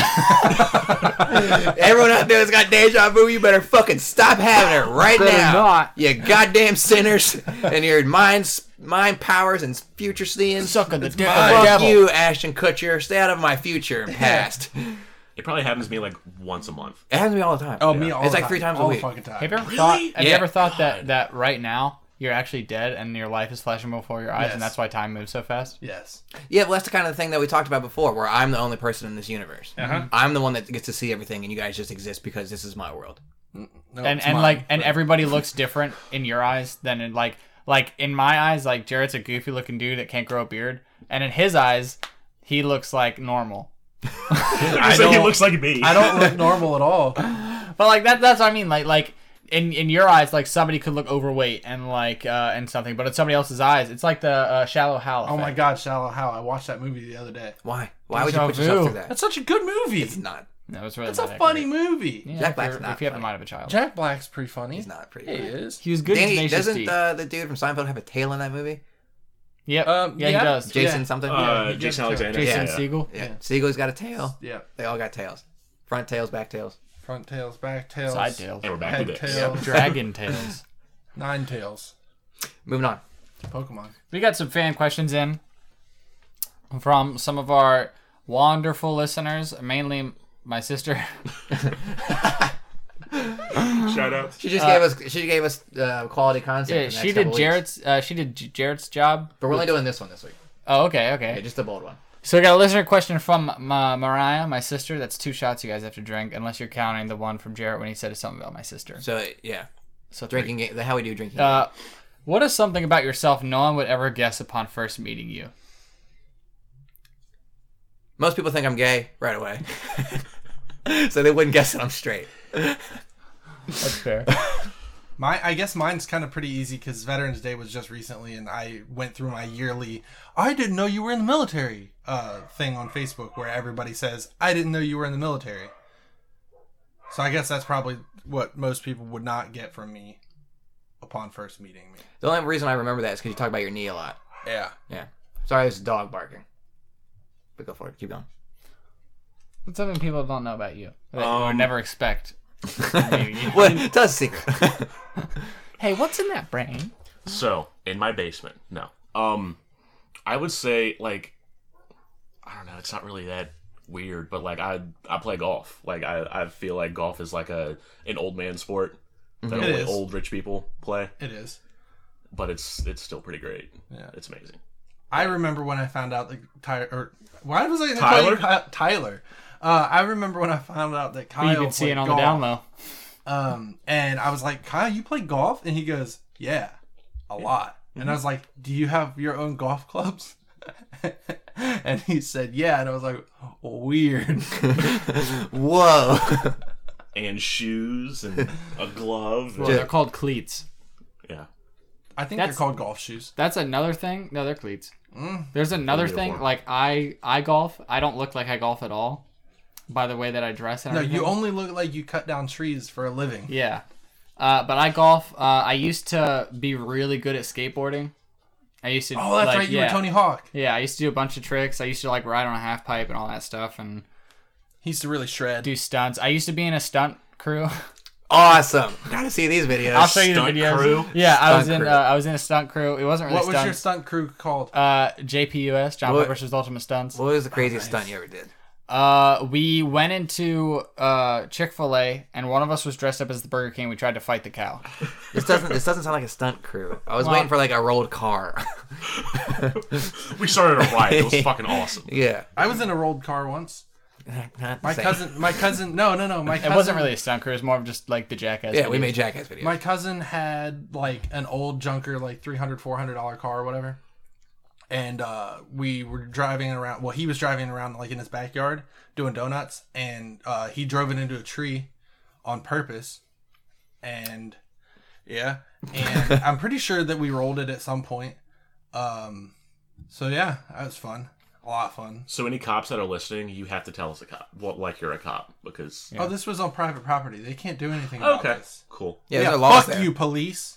Everyone out there that's got deja vu, you better fucking stop having it right Better now. not. You goddamn sinners and your mind powers and future seeing. Suck of the devil. Fuck you, Ashton Kutcher. Stay out of my future and past. It probably happens to me like once a month. It happens to me all the time. Oh, me all It's the like time. 3 times a all week. the fucking time. Have you ever Really? thought? Have you Yeah. ever thought that right now you're actually dead and your life is flashing before your eyes, Yes. and that's why time moves so fast? Yes. Yeah, well, that's the kind of thing that we talked about before, where I'm the only person in this universe. Uh-huh. I'm the one that gets to see everything, and you guys just exist because this is my world. No, And it's and mine, like and but- everybody looks different in your eyes than in like in my eyes, like Jarrett's a goofy looking dude that can't grow a beard, and in his eyes, he looks like normal. I say he don't- looks like me. I don't look normal at all. But like that's what I mean. Like in your eyes, like somebody could look overweight and like and something, but in somebody else's eyes, it's like the Shallow Hal Oh my effect. God, Shallow Hal! I watched that movie the other day. Why? Why would you put Deja yourself vu. through that? That's such a good movie. It's not. No, it's really It's a not funny accurate. movie. Yeah, Jack if Black's you're- not if you have the funny. mind of a child. Jack Black's pretty funny. He's not pretty He good. is. He was good. in Danny, Tenacious doesn't D. the dude from Seinfeld have a tail in that movie? Yep. Yeah. He does. Jason Yeah. something? Yeah. Jason Yeah. Alexander. Jason yeah. Segel. Yeah. Yeah. Seagull's got a tail. Yeah. They all got tails. Front tails, back tails. Front tails, back tails, Side tails. And we're back head to this. tails, Dragon tails. nine tails. Moving on. Pokemon. We got some fan questions in from some of our wonderful listeners, mainly my sister. Shout out. She gave us quality content. Yeah, for the she next did couple weeks. Jarrett's job. But we're only doing this one this week. Oh, okay. Yeah, just the bold one. So we got a listener question from Mariah, my sister. That's 2 shots you guys have to drink, unless you're counting the one from Jarrett when he said something about my sister. So yeah, So drinking game. How we do drinking. what is something about yourself no one would ever guess upon first meeting you? Most people think I'm gay right away, so they wouldn't guess that I'm straight. That's fair. I guess mine's kind of pretty easy because Veterans Day was just recently, and I went through my yearly "I didn't know you were in the military" thing on Facebook, where everybody says "I didn't know you were in the military." So I guess that's probably what most people would not get from me upon first meeting me. The only reason I remember that is because you talk about your knee a lot. Yeah. Yeah. Sorry, it was a dog barking. But go for it. Keep going. What's something people don't know about you that you would Um, never expect? Maybe. What? Tell us a secret. Hey, what's in that brain? So, in my basement, no. I would say, like, I don't know, it's not really that weird, but, like, I play golf. Like, I feel like golf is, like, an old man sport that It only is. old rich people play, It is. but it's still pretty great. Yeah. It's amazing. I remember when I found out that Tyler, or why was I Tyler? calling you Tyler? I remember when I found out that Kyle You can see played it on golf. the down low. And I was like, Kyle, you play golf? And he goes, yeah, a lot. And I was like, do you have your own golf clubs? And he said, yeah. And I was like, weird. Whoa. And shoes and a glove. Well, and- they're called cleats. yeah. I think That's- they're called golf shoes. That's another thing. No, they're cleats. There's another thing. Uniform. Like I golf. I don't look like I golf at all. By the way that I dress and No, everything. you only look like you cut down trees for a living. Yeah. But I golf. I used to be really good at skateboarding. I used to. Oh, that's like, right. You yeah. were Tony Hawk. Yeah, I used to do a bunch of tricks. I used to like ride on a half pipe and all that stuff and He used to really shred. do stunts. I used to be in a stunt crew. Awesome. Gotta see these videos. I'll show you the Stunt videos. crew? Yeah, I was Stunt in. crew. I was in a stunt crew. It wasn't really What was stunts. your stunt crew called? JPUS, John What- Publishers Ultimate Stunts. What was the craziest stunt you ever did? We went into Chick-fil-A and one of us was dressed up as the Burger King. We tried to fight the cow. This doesn't sound like a stunt crew. I was waiting for like a rolled car. We started a riot. It was fucking awesome. Yeah. I was in a rolled car once. Not the My same. cousin. No. My cousin. It wasn't really a stunt crew. It was more of just like the jackass. Yeah, we videos. made jackass videos. My cousin had like an old junker, like $300, $400 car or whatever. And we were driving around. Well, he was driving around like in his backyard doing donuts, and he drove it into a tree on purpose. And yeah, and I'm pretty sure that we rolled it at some point. So yeah, that was fun. A lot of fun. So, any cops that are listening, you have to tell us like you're a cop because. Oh, this was on private property. They can't do anything about Okay, this. cool. yeah, Yeah, there's a law fuck there. you, police.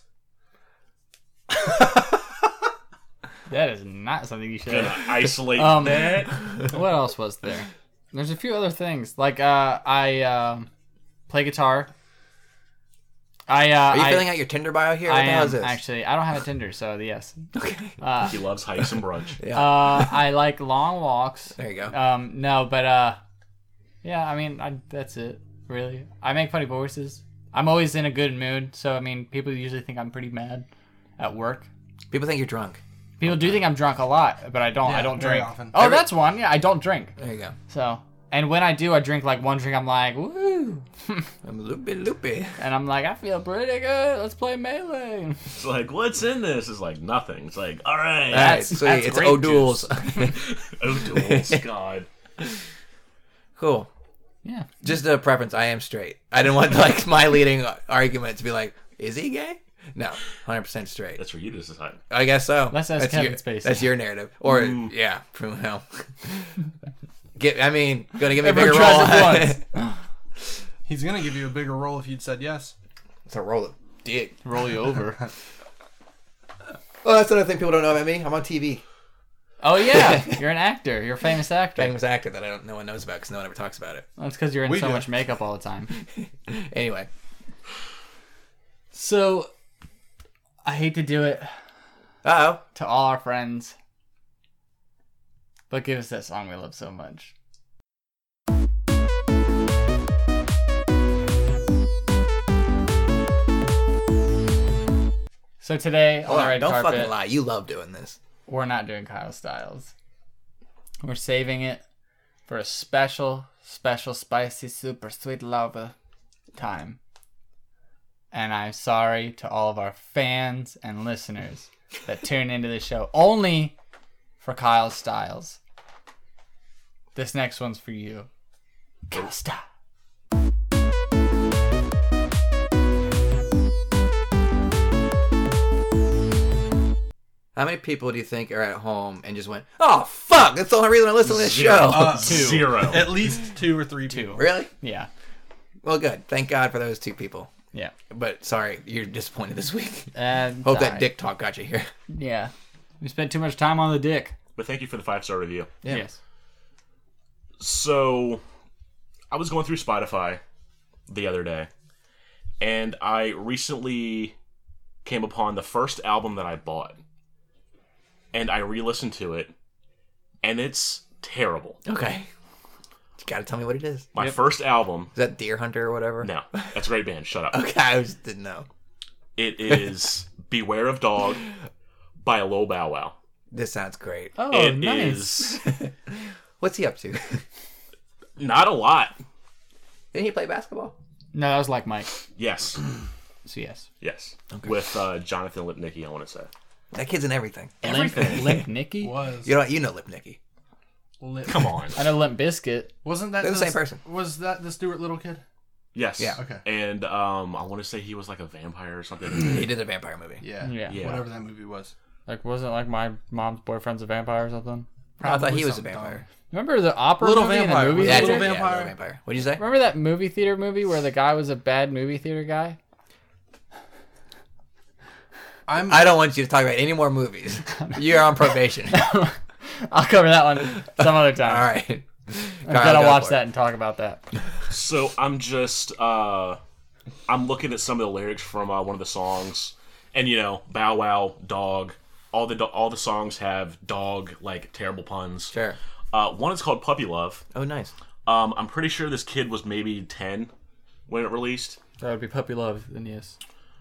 That is not something you should. Gonna isolate Um, that. What else was there? There's a few other things. Like I play guitar. Are you filling out your Tinder bio here? What I the hell am is this? actually. I don't have a Tinder, so yes. Okay. He loves hikes and brunch. Yeah. I like long walks. There you go. No, but yeah. I mean, that's it. Really, I make funny voices. I'm always in a good mood, so I mean, people usually think I'm pretty mad, at work. People think you're drunk. People do think I'm drunk a lot, but I don't. Yeah, I don't very drink. often. Oh, that's one. Yeah, I don't drink. There you go. So, and when I do, I drink like one drink. I'm like, woo, I'm loopy. and I'm like, I feel pretty good. Let's play Melee. It's like, what's in this? It's like nothing. It's like, all right. All right, sweet. that's It's grape O'Doul's. O'Doul's, God. Cool. Yeah. Just a preference. I am straight. I didn't want like my leading argument to be like, is he gay? No, 100% straight. That's for you to decide. I guess so. Let's ask Kevin Spacey. That's your narrative, or yeah, from hell. Gonna give me a Everyone bigger tries role. it He's gonna give you a bigger role if you'd said yes. It's a roll of dick. Roll you over. Oh, that's another thing people don't know about me. I'm on TV. Oh yeah, you're an actor. You're a famous actor. Famous actor that no one knows about because no one ever talks about it. That's because you're in We so do. much makeup all the time. Anyway, So, I hate to do it uh-oh. to all our friends, but give us that song we love so much. So today on Hold the on, red don't carpet, fucking lie. You love doing this. we're not doing Kyle Styles. We're saving it for a special, spicy, super sweet love time. And I'm sorry to all of our fans and listeners that tune into the show only for Kyle Styles. This next one's for you. Kyle Styles. How many people do you think are at home and just went, "Oh fuck, that's the only reason I listen to this show"? Two. Zero. At least 2 or 3 people. Really? Yeah. Well, good. Thank God for those 2 people. Yeah. But sorry, you're disappointed this week. And Hope that dick talk got you here. Yeah. We spent too much time on the dick. But thank you for the 5-star review. Yeah. Yes. So, I was going through Spotify the other day, and I recently came upon the first album that I bought. And I re-listened to it, and it's terrible. Okay. You gotta tell me what it is. My first album... Is that Deer Hunter or whatever? No, that's a great band. Shut up. Okay, I just didn't know. It is Beware of Dog by Lil Bow Wow. This sounds great. Oh, It nice. is What's he up to? not a lot. Didn't he play basketball? No, that was like Mike. Yes. So yes. Yes. With Jonathan Lipnicki, I want to say. That kid's in everything. Everything. Limp Nicky? Was You know Lipnicki. lit. Come on. I know Limp Biscuit. Wasn't that They're the same person. Was that the Stuart Little kid? Yes. Yeah. Okay. And I want to say he was like a vampire or something. He did a vampire movie. Yeah. Yeah. Yeah. Whatever that movie was. Like, wasn't like my mom's boyfriend's a vampire or something? I thought Probably he was a something vampire. Remember the opera Little movie Vampire. in the movie Yeah, theater? Little Vampire. Little Vampire. What'd you say? Remember that movie theater movie where the guy was a bad movie theater guy? I don't want you to talk about any more movies. You're on probation. I'll cover that one some other time. All right. I'm gonna watch that and talk about that. So I'm just I'm looking at some of the lyrics from one of the songs, and Bow Wow, dog. All the songs have dog like terrible puns. Sure. One is called Puppy Love. Oh, nice. I'm pretty sure this kid was maybe 10 when it released. That would be Puppy Love, then yes.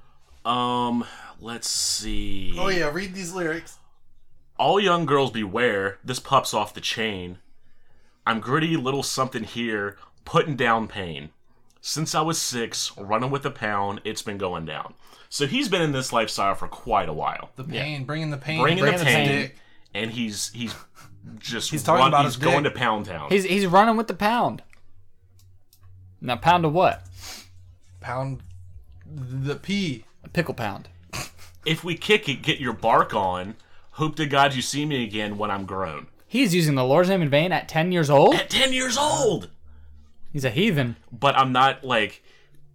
Let's see. Oh yeah, read these lyrics. All young girls beware, this pup's off the chain. I'm gritty little something here, putting down pain. Since I was 6, running with a pound, it's been going down. So he's been in this lifestyle for quite a while. The pain, bringing the pain, Bringing the the pain, dick. and he's just He's talking about he's his going dick. to Pound Town. He's running with the pound. Now, pound of what? Pound the P. A pickle pound. If we kick it, get your bark on. Hope to God you see me again when I'm grown. He's using the Lord's name in vain at 10 years old? At 10 years old! He's a heathen. But I'm not like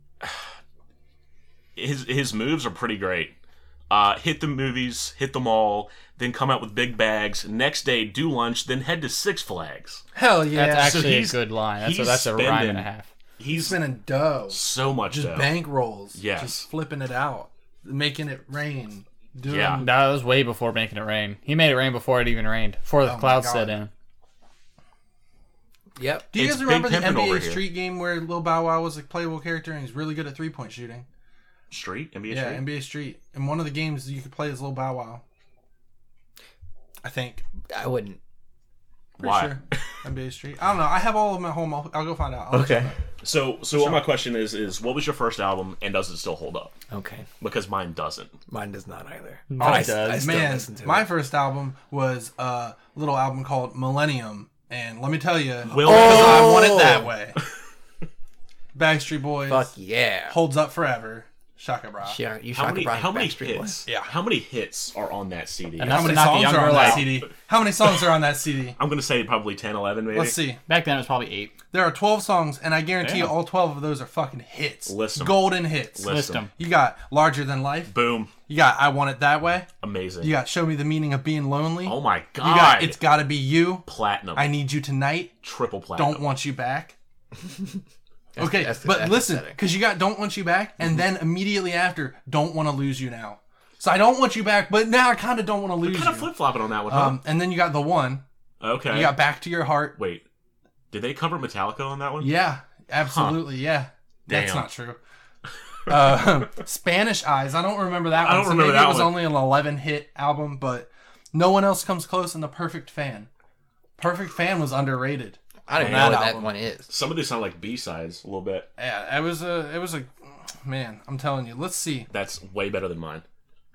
his moves are pretty great. Hit the movies, hit them all, then come out with big bags. Next day, do lunch, then head to Six Flags. Hell yeah. That's So actually a he's- good line. he's That's a rhyme spending- and a half. He's spinning dough. so much Just dough. bank rolls. Yes. Just flipping it out. Making it rain. Doing Yeah. That was way before making it rain. He made it rain before it even rained. Before the Oh my clouds God. set in. Yep. Do you It's guys remember the Big Pimpin' over NBA here. Street game where Lil Bow Wow was a playable character and he's really good at 3-point shooting? Street? NBA Yeah, Street? NBA Street. In one of the games, you could play as Lil Bow Wow. I think. I wouldn't. Pretty Why? sure. NBA Street. I don't know. I have all of them at home. I'll go find out. I'll let you know. So what my question is what was your first album, and does it still hold up? Okay. Because mine doesn't. Mine does not either. Mine does. I still Man, listen to my it. first album was a little album called Millennium, and let me tell you, Will- because I want it Oh! that way. Backstreet Boys Fuck yeah. holds up forever. Shaka Bra. You How many Backstreet hits? Boys. Yeah. How many hits are on that CD? And How that's many not the songs younger are on that like- CD? How many songs are on that CD? I'm gonna say probably 10, 11 maybe. Let's see. Back then it was probably 8. There are 12 songs, and I guarantee you Damn. all 12 of those are fucking hits. List 'em. Golden hits. List List 'em. You got Larger Than Life. Boom. You got I Want It That Way. Amazing. You got Show Me the Meaning of Being Lonely. Oh my You god. got It's Gotta Be You. Platinum. I Need You Tonight. Triple platinum. Don't Want You Back. Okay, that's but listen, upsetting. because you got Don't Want You Back, and then immediately after, Don't Want to Lose You Now. So I don't want you back, but now I kind of don't want to lose kind you. of flip flopping on that one, huh? And then you got The One. Okay. You got Back to Your Heart. Wait. Did they cover Metallica on that one? Yeah, absolutely, yeah. That's Damn. not true. Spanish Eyes. I don't remember that one. I don't so remember maybe that it was one. only an 11-hit album, but no one else comes close in The Perfect Fan. Perfect Fan was underrated. I don't even That know what that album. one is. Some of these sound like B-sides a little bit. Yeah, it was a man, I'm telling you. Let's see. That's way better than mine.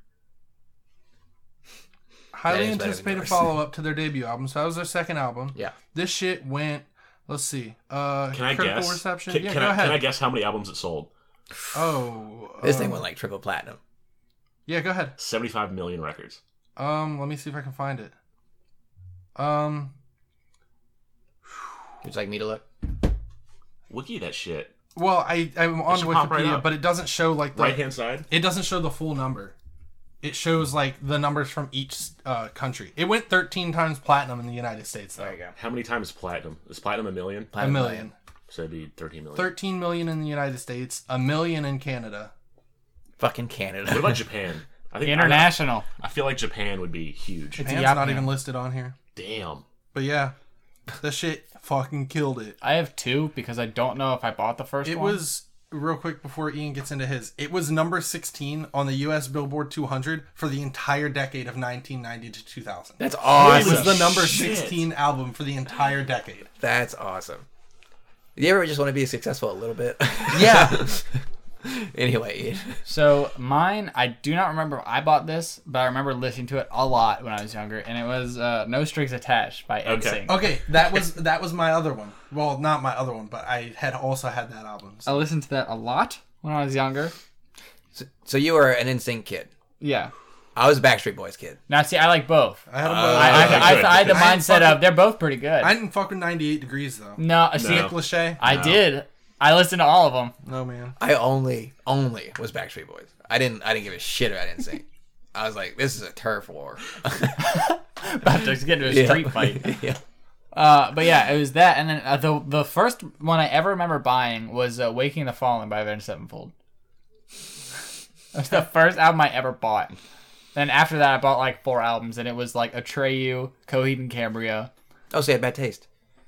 Highly is better than anticipated yours. follow-up to their debut album. So that was their second album. Yeah. This shit went, let's see. Can I critical guess? reception. Can, Yeah, can go I, ahead. Can I guess how many albums it sold? Oh. This thing went like triple platinum. Yeah, go ahead. 75 million records. Let me see if I can find it. Would you like me to look? Wiki that shit. Well, I'm on should pop Wikipedia, right up. but it doesn't show like the Right hand side. it doesn't show the full number. It shows like the numbers from each country. It went 13 times platinum in the United States, though. There you go. How many times platinum? Is platinum a million? A million. So it'd be 13 million. 13 million in the United States, a million in Canada. Fucking What Canada. about Japan? I think International. I feel like Japan would be huge. Japan's Japan. not even listed on here. Damn. But yeah, that shit fucking killed it. I have 2 because I don't know if I bought the first It one. was, real quick before Ian gets into his, it was number 16 on the US Billboard 200 for the entire decade of 1990 to 2000. That's It awesome. was the number shit. 16 album for the entire decade. That's awesome. You ever just want to be successful a little bit? Yeah. Anyway, Ian. So mine, I do not remember I bought this, but I remember listening to it a lot when I was younger, and it was No Strings Attached by Okay. NSYNC. Okay, that was my other one. Well, not my other one, but I had also had that album. I So. listened to that a lot when I was younger. So you were an NSYNC kid. Yeah. I was a Backstreet Boys kid. Now, see, I like both. I had them I had the I didn't mindset fucking- of they're both pretty good. I didn't fuck with 98 Degrees though. No, see, No. Lachey? I did. I listened to all of them. No man. I only was Backstreet Boys. I didn't give a shit about NSYNC. I was like, this is a turf war. About to get into a street fight. Yeah. But yeah, it was that, and then the first one I ever remember buying was "Waking the Fallen" by Avenged Sevenfold. That's the first album I ever bought. Then after that, I bought like 4 albums, and it was like Atreyu, Coheed and Cambria. Oh, so you had bad taste.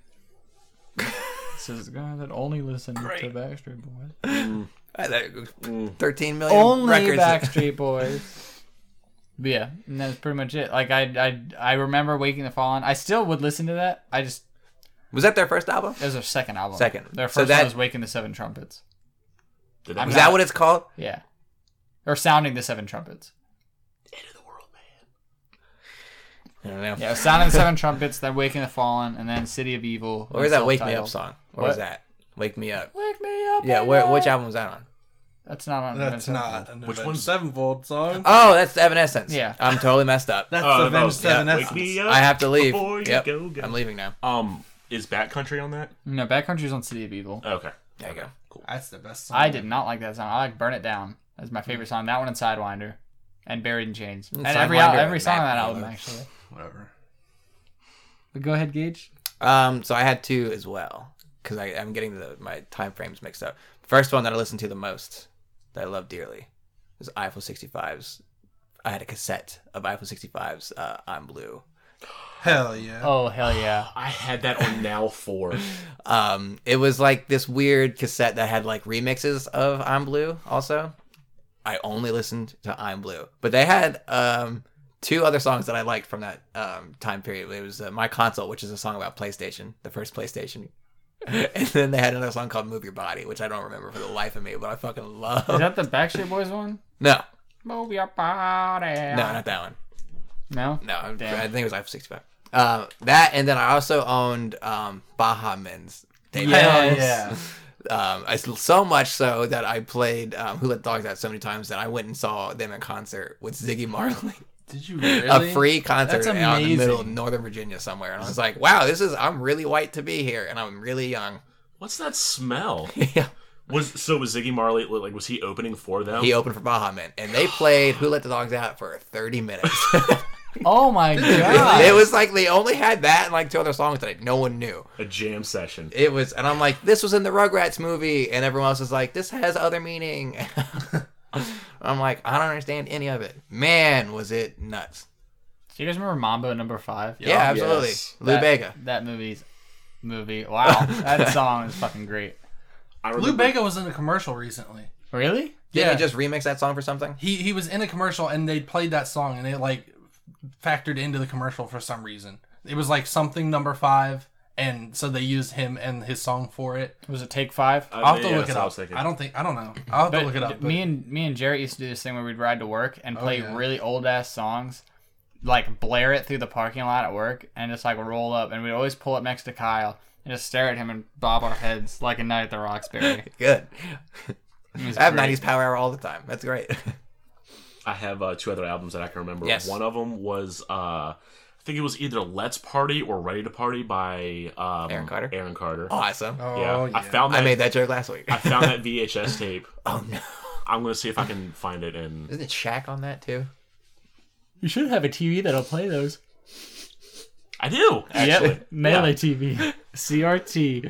This is the guy that only listened to Backstreet Boys. 13 million Only records. Backstreet Boys. But yeah, and that's pretty much it. Like I remember "Waking the Fallen." I still would listen to that. Was that their first album? It was their second album. Second. Their So first that- one was "Waking the Seven Trumpets." Did I'm Is that that what it's called? Yeah, or "Sounding the Seven Trumpets." end of the world, man? I don't know. Yeah, it was "Sounding the Seven Trumpets," then "Waking the Fallen," and then "City of Evil." Where's that Wake Me self-titled. Up song? Where was What? that? Wake Me Up. Wake me up. Yeah, baby. which album was that on? That's not on. That's Avenged not Sevenfold. an Which Avenged one's- Sevenfold song. Oh, that's Evanescence. Yeah. I'm totally messed up. That's Oh, Avenged no, Sevenfold. Wake me up. I have to leave. Before you Yep. go. I'm leaving now. Is Backcountry on that? No, Backcountry's on "City of Evil." Okay. There you go. That's the best song. I did not like that song. I like "Burn It Down." That's my favorite song. That one and "Sidewinder," and "Buried in Chains," and every Sidewinder song on and that Matt album Miller. actually. Whatever. But go ahead, Gage. So I had 2 as well because I'm getting my time frames mixed up. First one that I listened to the most that I love dearly was Eiffel 65's. I had a cassette of Eiffel 65's "I'm Blue." Hell yeah. Oh hell yeah! I had that on Now 4. It was like this weird cassette that had like remixes of "I'm Blue" also. I only listened to I'm Blue. But they had two other songs that I liked from that time period. It was My Console, which is a song about PlayStation, the first PlayStation. And then they had another song called Move Your Body, which I don't remember for the life of me, but I fucking love. Is that the Backstreet Boys one? No. Move your body. No, not that one. No? No, Damn. I think it was Life 65. That, and then I also owned Baha Men's. Yes. yeah. So much so that I played Who Let the Dogs Out so many times that I went and saw them in concert with Ziggy Marley. Did you really? A free concert That's out in the middle of amazing. Northern Virginia somewhere. And I was like, wow, I'm really white to be here, and I'm really young. What's that smell? Yeah. Was Ziggy Marley, like, was he opening for them? He opened for Baha Men, and they played Who Let the Dogs Out for 30 minutes. Oh my god. It was like they only had that and like two other songs that no one knew. A jam session. It was, and I'm like, this was in the Rugrats movie, and everyone else is like, this has other meaning. I'm like, I don't understand any of it. Man, was it nuts. Do you guys remember Mambo number 5? Yeah, absolutely. Yes. Lou Bega. That movie. Wow. That song is fucking great. I Lou remember, Bega was in a commercial recently. Really? Didn't Yeah. he just remix that song for something? He was in a commercial and they played that song and it like factored into the commercial for some reason. It was like something number 5, and so they used him and his song for it. Was it Take 5? I'll have to yeah, look that's it what I up. was thinking. I don't know. I'll have to look it up. But Me and Jarrett used to do this thing where we'd ride to work and play yeah. really old ass songs, like blare it through the parking lot at work, and just like roll up, and we'd always pull up next to Kyle and just stare at him and bob our heads like a night at the Roxbury. Good. It was I have great. 90s Power Hour all the time. That's great. I have 2 other albums that I can remember. Yes. One of them was, I think it was either Let's Party or Ready to Party by Aaron Carter? Aaron Carter. Awesome. oh, I found that. I made that joke last week. I found that VHS tape. Oh, no. I'm gonna see if I can find it. And Isn't it Shaq on that, too? You should have a TV that'll play those. I do actually. Yep. Melee TV. CRT.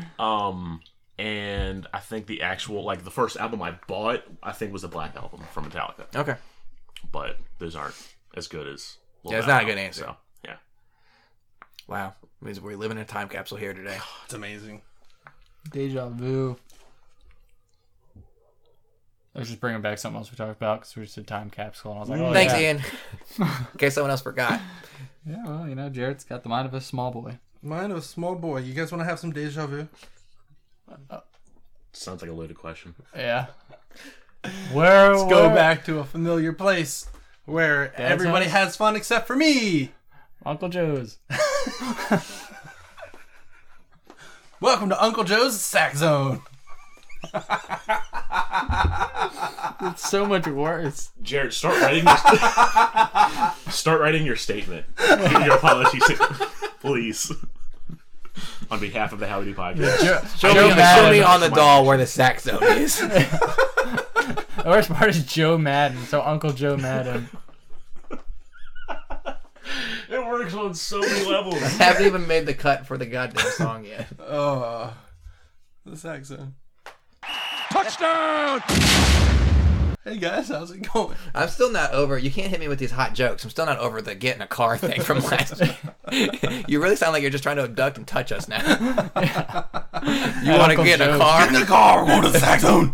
And I think the actual, like, the first album I bought, I think was the Black Album from Metallica. Okay. But those aren't as good as. Lil Yeah, it's Bow not a Wow, good answer. So, yeah. Wow. Means we're living in a time capsule here today. it's amazing. Deja vu. I was just bringing back something else we talked about because we just did time capsule, and I was like, "Oh Thanks, yeah. Ian. In case someone else forgot. Yeah, well, you know, Jarrett's got the mind of a small boy. Mine was small boy. You guys want to have some deja vu? Sounds like a loaded question. Yeah. Where? Let's go back to a familiar place where everybody house? has fun except for me. Uncle Joe's. Welcome to Uncle Joe's Sack Zone. It's so much worse. Jared, start writing your statement. Your apology statement, please. On behalf of the How We Do podcast. Show me on the doll where the sax zone is. The worst part is Joe Madden. So Uncle Joe Madden. It works on so many levels. Haven't even made the cut for the goddamn song yet. The Sack Zone. Touchdown! Hey guys, how's it going? I'm still not over. You can't hit me with these hot jokes. I'm still not over the get in a car thing from last week. You really sound like you're just trying to abduct and touch us now. You want to Uncle get in a Joe. car? Get in the car, we're going to the Sack Zone.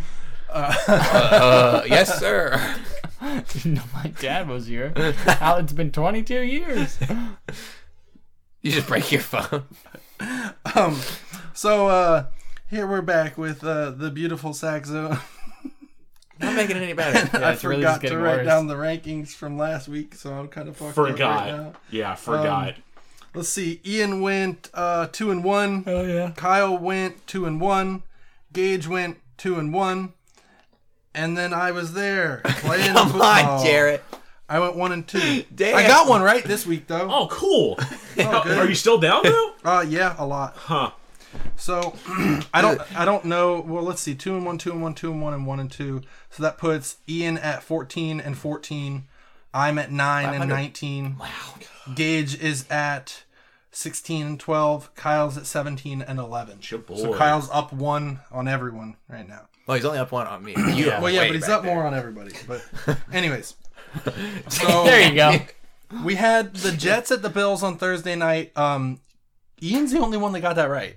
Yes, sir. Didn't know my dad was here. How it's been 22 years. You just break your phone. So here we're back with the beautiful Sack Zone. Not making it any better. I it's really just forgot to getting write worse. down the rankings from last week, so I'm kind of fucked up right Forgot. now. Yeah, forgot. Let's see. Ian went 2-1. Oh yeah. Kyle went 2-1. Gage went 2-1. And then I was there playing Come football. on, Jarrett. I went 1-2. Damn. I got one right this week though. Oh, cool. good. Are you still down though? Yeah, a lot. Huh. So I don't know. Well, let's see. 2-1, 2-1, 2-1, and 1-2. So that puts Ian at 14 and 14. I'm at 9 and 500. 19. Wow. Gage is at 16 and 12. Kyle's at 17 and 11. Good boy. So Kyle's up 1 on everyone right now. Well, he's only up one on me. You Well, yeah, way but he's back up there. more on everybody. But anyways. So There you go. we had the Jets at the Bills on Thursday night. Ian's the only one that got that right.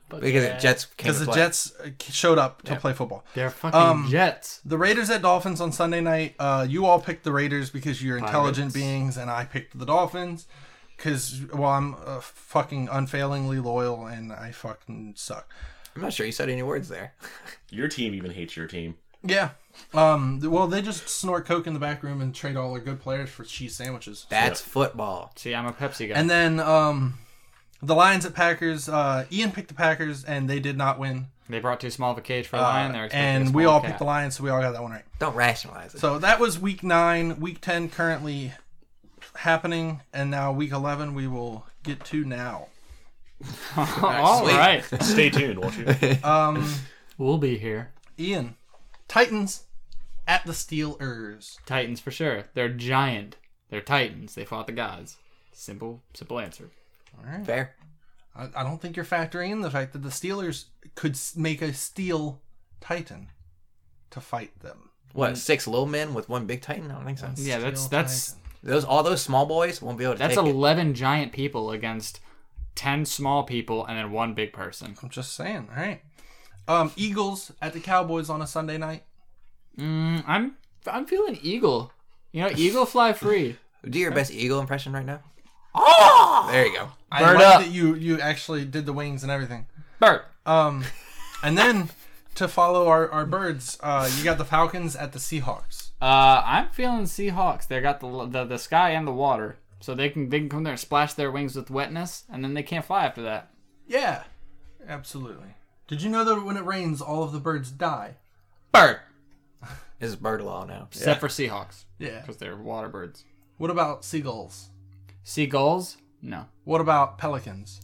because the Jets came because to the play. Jets showed up to play football. They're fucking Jets. The Raiders at Dolphins on Sunday night. You all picked the Raiders because you're intelligent Pirates. beings, and I picked the Dolphins because, well, I'm fucking unfailingly loyal, and I fucking suck. I'm not sure you said any words there. Your team even hates your team. Yeah. Well, they just snort coke in the back room and trade all their good players for cheese sandwiches. That's football. See, I'm a Pepsi guy. And then the Lions at Packers. Ian picked the Packers, and they did not win. They brought too small of a cage for a lion. They're expecting a And we small all cat. picked the Lions, so we all got that one right. Don't rationalize it. So that was week 9. Week 10 currently happening, and now week 11 we will get to now. All Sweet. right. Stay tuned, won't you? We'll be here. Ian, Titans at the Steelers. Titans for sure. They're giant. They're Titans. They fought the gods. Simple answer. Fair. I don't think you're factoring in the fact that the Steelers could make a steel Titan to fight them. What, 6 little men with 1 big titan? I don't think so. Yeah, that's Steel that's Titan. All those small boys won't be able to that's take it. 11 giant people against 10 small people and then 1 big person. I'm just saying, all right. Eagles at the Cowboys on a Sunday night. I'm feeling eagle. You know, eagle fly free. Do your best eagle impression right now. Oh! There you go. I Bird like up. that you actually did the wings and everything. Bert. And then to follow our birds, you got the Falcons at the Seahawks. I'm feeling Seahawks. They got the sky and the water, so they can come there and splash their wings with wetness, and then they can't fly after that. Yeah, absolutely. Did you know that when it rains, all of the birds die? Bert. This is bird law now. Except for Seahawks, Yeah. because they're water birds. What about seagulls? Seagulls? No. What about pelicans?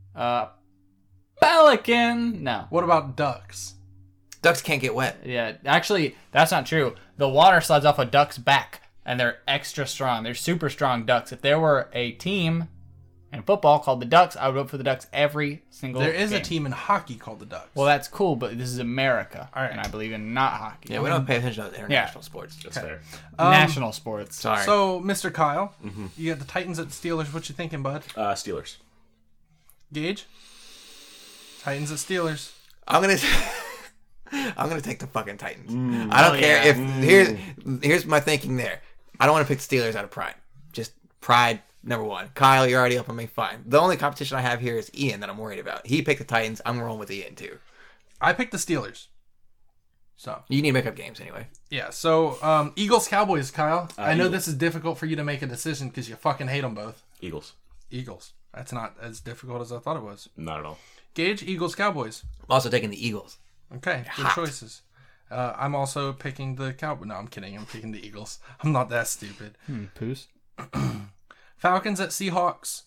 Pelican? No. What about ducks? Ducks can't get wet. Yeah, actually, that's not true. The water slides off a duck's back, and they're extra strong. They're super strong ducks. If there were a team in football called the Ducks, I would vote for the Ducks every single There is a game. team in hockey called the Ducks. Well, that's cool, but this is America, All right. and I believe in not hockey. Yeah, we don't pay attention to international sports. That's fair. National sports. Sorry. So, Mr. Kyle, you got the Titans at the Steelers. What you thinking, bud? Steelers. Gage? Titans at Steelers. I'm gonna take the fucking Titans. I don't care if here's my thinking there. I don't want to pick the Steelers out of pride. Just pride, number one. Kyle, you're already up on me. Fine. The only competition I have here is Ian that I'm worried about. He picked the Titans. I'm rolling with Ian too. I picked the Steelers. So, You need to make up games anyway. yeah. So, Eagles, Cowboys, Kyle. I know Eagles. this is difficult for you to make a decision because you fucking hate them both. Eagles. Eagles. That's not as difficult as I thought it was. Not at all. Gage, Eagles, Cowboys. I'm also taking the Eagles. Okay, good choices. I'm also picking the Cowboys. No, I'm kidding. I'm picking the Eagles. I'm not that stupid. Poos. Falcons at Seahawks.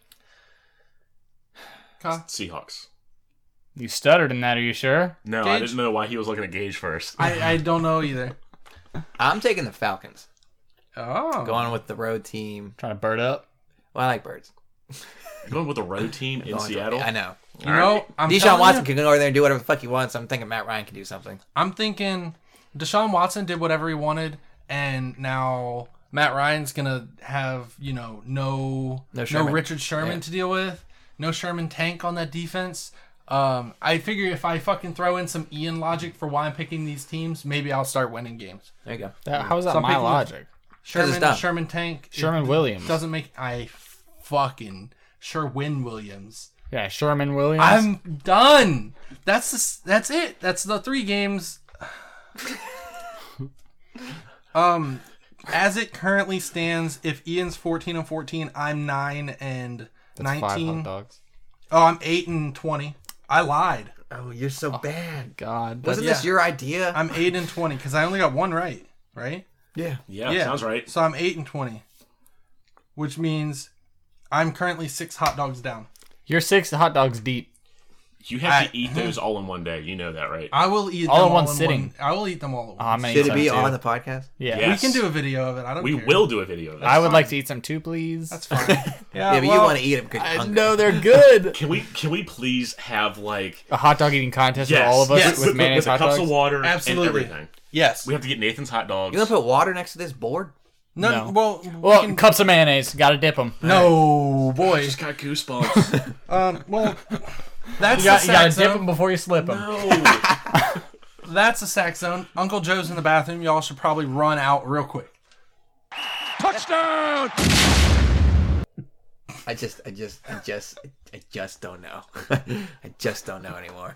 Kyle? Seahawks. You stuttered in that, are you sure? No, I Gage? didn't know why he was looking at Gage first. I don't know either. I'm taking the Falcons. Oh. Going with the road team. Trying to bird up? Well, I like birds. You're going with the road team in Going with- Seattle? I know. You know, I'm Deshaun telling Watson you, can go over there and do whatever the fuck he wants. I'm thinking Matt Ryan can do something. I'm thinking Deshaun Watson did whatever he wanted, and now Matt Ryan's gonna have no Sherman. Richard Sherman Yeah. to deal with, no Sherman tank on that defense. I figure if I fucking throw in some Ian logic for why I'm picking these teams, maybe I'll start winning games. There you go. How is that Some my people- logic? it's dumb. Sherman tank. Sherman Williams. Doesn't make fucking Sherwin Williams. Yeah, Sherman Williams. I'm done. That's it. That's the 3 games. As it currently stands, if Ian's 14-14, I'm 9-19. That's 5 hot dogs. Oh, I'm 8-20. I lied. Oh, you're so bad. God. Wasn't yeah. this your idea? I'm 8-20 because I only got one right. yeah. Yeah, sounds right. So I'm 8-20, which means I'm currently 6 hot dogs down. You're 6 hot dogs deep. You have to eat those all in one day. You know that, right? I will eat All them in one all sitting. I will eat them all at Oh, once. I'm gonna Should eat it some be too. on the podcast? Yeah. Yeah. We can do a video of it. I don't We care. will do a video of that. I would like to eat some too, please. That's fine. Yeah, but you want to eat them because you're I hungry. know they're good. Can we please have like A hot dog eating contest yes, for all of us Yes. with mayonnaise the hot cups dogs? of water Absolutely. and everything. Yes. We have to get Nathan's hot dogs. You gonna put water next to this board? No. No. Well, we Well, can- cups of mayonnaise. Gotta dip them. no, boy. just got goosebumps. Well, That's You the gotta sack dip them zone. before you slip them. That's the sack zone. Uncle Joe's in the bathroom. Y'all should probably run out real quick. Touchdown! I just don't know. I just don't know anymore.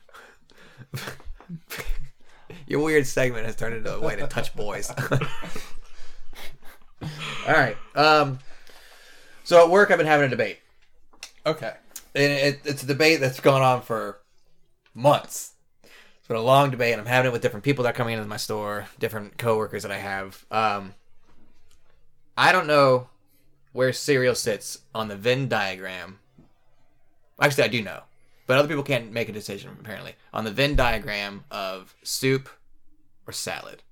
Your weird segment has turned into a way to touch boys. All right. So at work, I've been having a debate, Okay. and it's a debate that's gone on for months. It's been a long debate, and I'm having it with different people that are coming into my store, different coworkers that I have. I don't know where cereal sits on the Venn diagram. Actually, I do know, but other people can't make a decision, apparently, on the Venn diagram of soup or salad.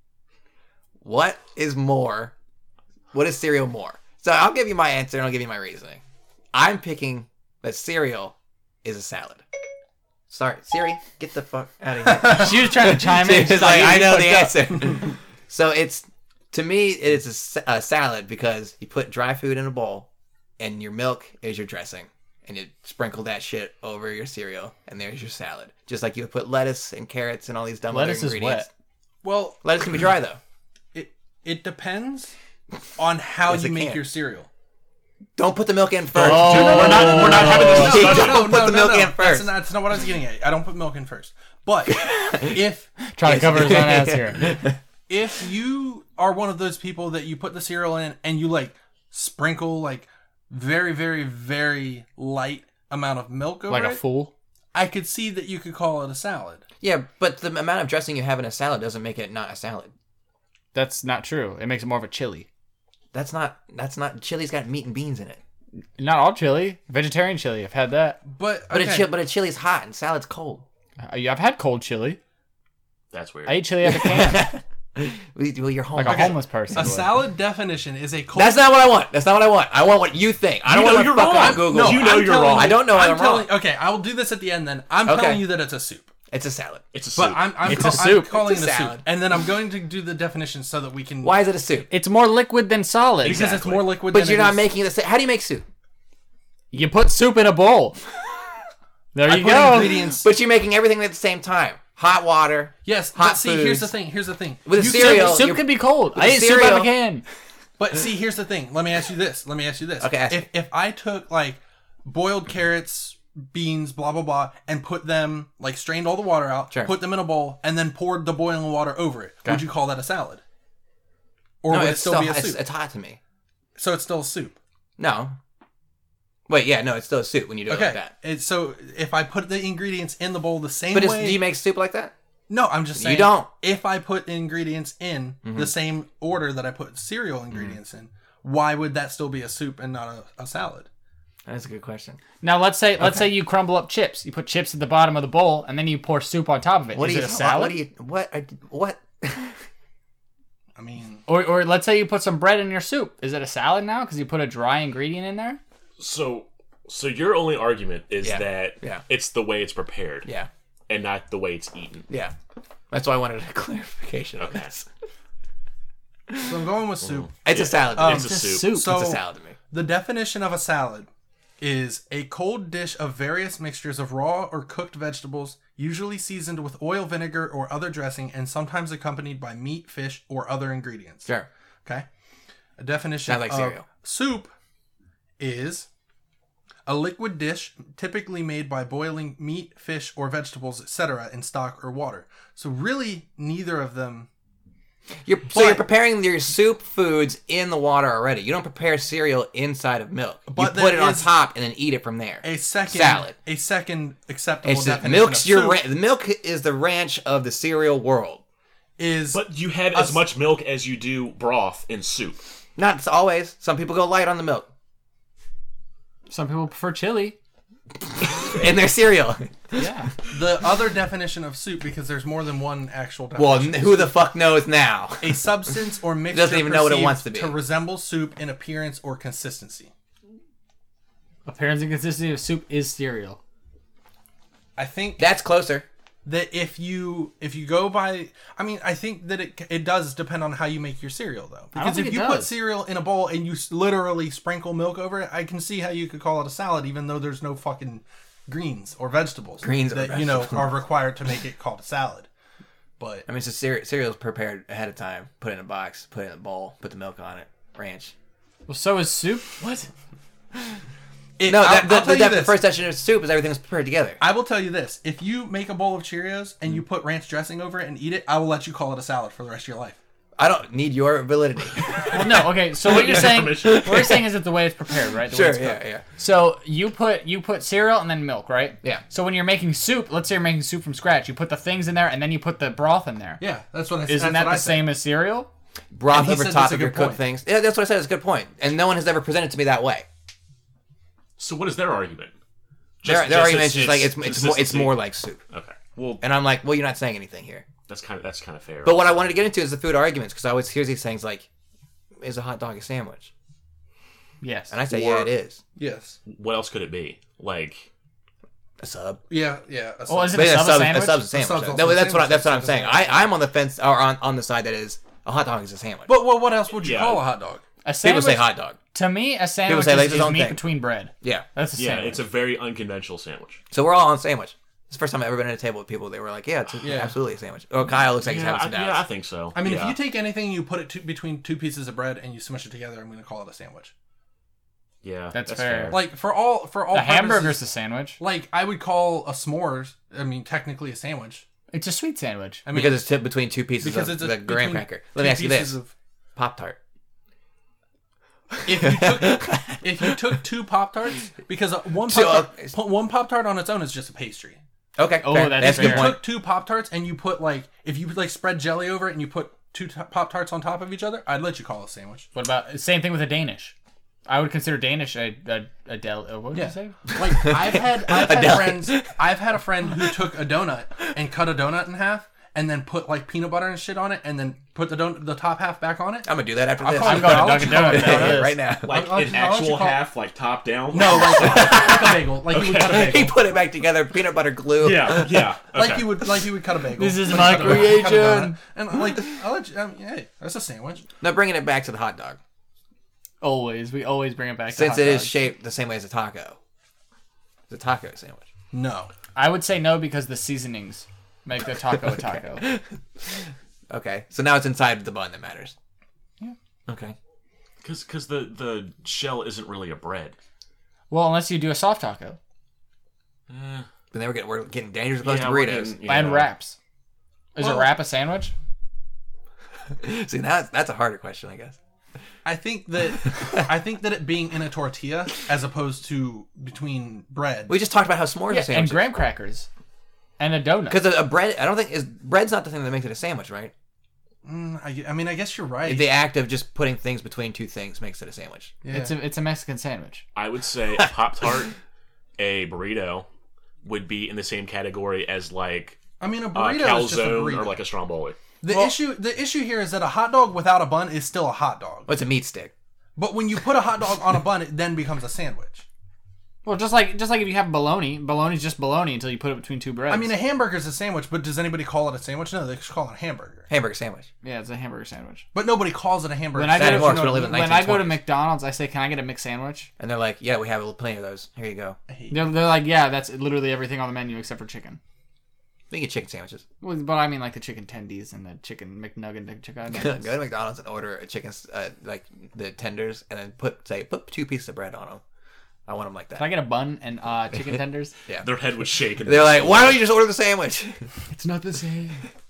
What is more? What is cereal more? So I'll give you my answer, and I'll give you my reasoning. I'm picking that cereal is a salad. Sorry, Siri, get the fuck out of here. She was trying to chime in. She's like, I know the fucked up. answer. So to me, it's a salad because you put dry food in a bowl, and your milk is your dressing, and you sprinkle that shit over your cereal, and there's your salad. Just like you would put lettuce and carrots and all these dumb Lettuce other is ingredients. wet. Well, Lettuce can be dry though. it depends on how Yes, you it make can. your cereal. Don't put the milk in first. Oh. Dude, we're not having this discussion. Don't put the milk in first. That's not what I was getting at. I don't put milk in first. But if Trying to cover his own ass here. if you are one of those people that you put the cereal in and you like sprinkle like very, very, very light amount of milk over Like it, a fool. I could see that you could call it a salad. Yeah, but the amount of dressing you have in a salad doesn't make it not a salad. That's not true. It makes it more of a chili. That's not. Chili's got meat and beans in it. Not all chili. Vegetarian chili. I've had that. But But okay. a chili's hot and salad's cold. I've had cold chili. That's weird. I ate chili out of a can. Well, you're home. Like a homeless person. a would. salad definition is a cold. That's not what I want. That's not what I want. I want what you think. I don't You know want to you're fuck wrong. on Google. No, You know I'm you're telling wrong. you- I don't know I'm I'm wrong. Okay, I will do this at the end. Then I'm Okay. telling you that it's a soup. It's a salad. It's a soup. But I'm It's a soup. I'm calling It's it a a soup, salad. and then I'm going to do the definition so that we can. Why is it a soup? It's more liquid than solid. Because it's Exactly. more liquid. But than you're it not is- making it. How do you make soup? You put soup in a bowl. There I you put go. ingredients. But you're making everything at the same time. Hot water. Yes, hot but see, here's the foods. thing. Here's the thing. With a You cereal- can- Soup you're- can be cold. I the ate soup out of cereal- a can. But see, here's the thing. Let me ask you this. Okay, ask me. If I took like boiled carrots, beans, blah blah blah, and put them like strained all the water out, Sure. put them in a bowl, and then poured the boiling water over it, would you call that a salad? Or No, would it it's still be a it's, soup? it's hot to me. So it's still a soup. No. Wait, yeah, no, it's still a soup when you do it like Okay. that. So if I put the ingredients in the bowl the same But way, do you make soup like that? no, I'm just saying don't. If I put the ingredients in the same order that I put cereal ingredients in, why would that still be a soup and not a salad? That's a good question. Now let's say you crumble up chips. You put chips at the bottom of the bowl, and then you pour soup on top of it. What Is do it you? a salad? What? I mean, Or let's say you put some bread in your soup. Is it a salad now because you put a dry ingredient in there? So your only argument is Yeah. that Yeah. it's the way it's prepared Yeah, and not the way it's eaten. yeah. That's why I wanted a clarification on Okay. this. so I'm going with soup. It's a salad. To me. It's a Just soup. So It's a salad to me. the definition of a salad is a cold dish of various mixtures of raw or cooked vegetables, usually seasoned with oil, vinegar, or other dressing, and sometimes accompanied by meat, fish, or other ingredients. Sure. Okay. A definition Sounds like of cereal. soup is a liquid dish typically made by boiling meat, fish, or vegetables, etc., in stock or water. So really, neither of them. You're preparing your soup foods in the water already. You don't prepare cereal inside of milk. But you put there it on is top and then eat it from there. A second Salad. A second acceptable It's just, definition milk's of your soup the milk is the ranch of the cereal world. is But you have as much milk as you do broth in soup. Not always. Some people go light on the milk Some people prefer chili. in their cereal. Yeah. the other definition of soup, because there's more than one actual Well, definition. who the fuck knows now? A substance or mixture Doesn't even know what it perceived wants to be. to resemble soup in appearance or consistency. Appearance and consistency of soup is cereal. I think That's closer. that if you go by, I mean, I think that it does depend on how you make your cereal, though. I don't Because think if it you put does. cereal in a bowl and you literally sprinkle milk over it, I can see how you could call it a salad, even though there's no fucking greens or vegetables. Greens or that vegetables. are required to make it called a salad. But I mean, it's a cereal's prepared ahead of time. Put it in a box, put it in a bowl, put the milk on it, ranch. Well, so is soup. What? No, I'll tell you the this. first section of soup is everything's prepared together. I will tell you this: if you make a bowl of Cheerios and you put ranch dressing over it and eat it, I will let you call it a salad for the rest of your life. I don't need your validity. Well, no. Okay. So what you're saying, Permission. what you're saying is that the way it's prepared, right? The way Sure, it's cooked. yeah. So you put cereal and then milk, right? Yeah. So when you're making soup, let's say you're making soup from scratch, you put the things in there and then you put the broth in there. Yeah, that's what I said. Isn't that the same as cereal? Broth And he over said top that's a of your good cooked point. things. Yeah, that's what I said. It's a good point. And no one has ever presented to me that way. So what is their argument? Their argument is just like it's consistency. more like soup. Okay. Well, And I'm like, well, you're not saying anything here. that's kind of fair. But what I wanted to get into is the food arguments because I always hear these things like, is a hot dog a sandwich? Yes. And I say, Or- yeah, it is. Yes. What else could it be? Like, A sub. Yeah. Well, is it But a yeah, sub a sandwich? a sub's a sandwich. sub's though. also a That's sandwich. what I'm saying. I'm on the fence or on the side that is a hot dog is a sandwich. But what else would you Yeah. call a hot dog? A People sandwich. say hot dog. To me, a sandwich say, like, is it's its own meat thing. between bread. Yeah. That's a yeah, sandwich. it's a very unconventional sandwich. So we're all on sandwich. It's the first time I've ever been at a table with people. They were like, yeah, it's absolutely a sandwich. Or Kyle looks like he's having some doubts. Yeah, I think so. I mean, yeah. if you take anything and you put it between two pieces of bread and you smush it together, I'm going to call it a sandwich. Yeah, That's fair. Like for all a hamburger's purposes, a sandwich. like I would call a s'mores. I mean, technically a sandwich. It's a sweet sandwich. I mean, Because it's tipped between two pieces because of it's a, the graham between cracker. Let me two ask you pieces this. of- Pop-Tart. if you took two Pop-Tarts, because one Pop-Tart on its own is just a pastry. Okay. Oh, fair. that's a good fair. point. Took two Pop-Tarts and you put if you spread jelly over it and you put two Pop-Tarts on top of each other, I'd let you call it a sandwich. What about same thing with a Danish? I would consider Danish a what would you say? Like I've had friends. I've had a friend who took a donut and cut a donut in half and then put like peanut butter and shit on it and then put the top half back on it. I'm going to do that after I'll this. call I'm it- going to I'll let Dunkin' you call it Donuts after that. this. right now. like I'll an let you actual call- half, like top down. No, like a bagel. Like you would cut a He bagel. put it back together, peanut butter glue. Yeah. Okay. Like you would cut a bagel. This is Like, my cut a donut, cut a creation. donut. And like I'll let you. Hey, that's a sandwich. Now bringing it back to the hot dog. We always bring it back. Since to it hot is dogs. shaped the same way as a taco. It's a taco sandwich. No. I would say no because the seasonings make the taco a taco. Okay. So now it's inside the bun that matters. Yeah. Okay. Because the shell isn't really a bread. Well, unless you do a soft taco But then we're getting dangerously close to we're burritos. getting, and wraps. Is a wrap a sandwich? See, now that's a harder question, I guess. I think that it being in a tortilla as opposed to between bread. We just talked about how s'mores are And sandwiches. graham crackers. And a donut. Because a bread, I don't think bread's not the thing that makes it a sandwich, right? I mean, I guess you're right. The act of just putting things between two things makes it a sandwich. Yeah. It's a Mexican sandwich. I would say a Pop-Tart, a burrito, would be in the same category as like I mean, a a burrito is just a calzone burrito. or like a stromboli. The issue here is that a hot dog without a bun is still a hot dog. Oh, it's a meat stick. But when you put a hot dog on a bun, it then becomes a sandwich. Well, just like if you have bologna's just bologna until you put it between two breads. I mean, a hamburger is a sandwich, but does anybody call it a sandwich? No, they just call it a hamburger. Hamburger sandwich. yeah, it's a hamburger sandwich. But nobody calls it a hamburger. When I go That to, works, we don't live in the when I go to 1920s. McDonald's, I say, "Can I get a McSandwich?" And they're like, yeah, we have plenty of those. Here you go. They're like, "Yeah, that's literally everything on the menu except for chicken." We get chicken sandwiches. Well, but I mean, like the chicken tendies and the chicken McNugget, the chicken. Go to McDonald's and order a chicken, like the tenders, and then put two pieces of bread on them. I want them like that. Can I get a bun and chicken tenders? Yeah. Their head would shake. And They're like, why don't you just order the sandwich? It's not the same.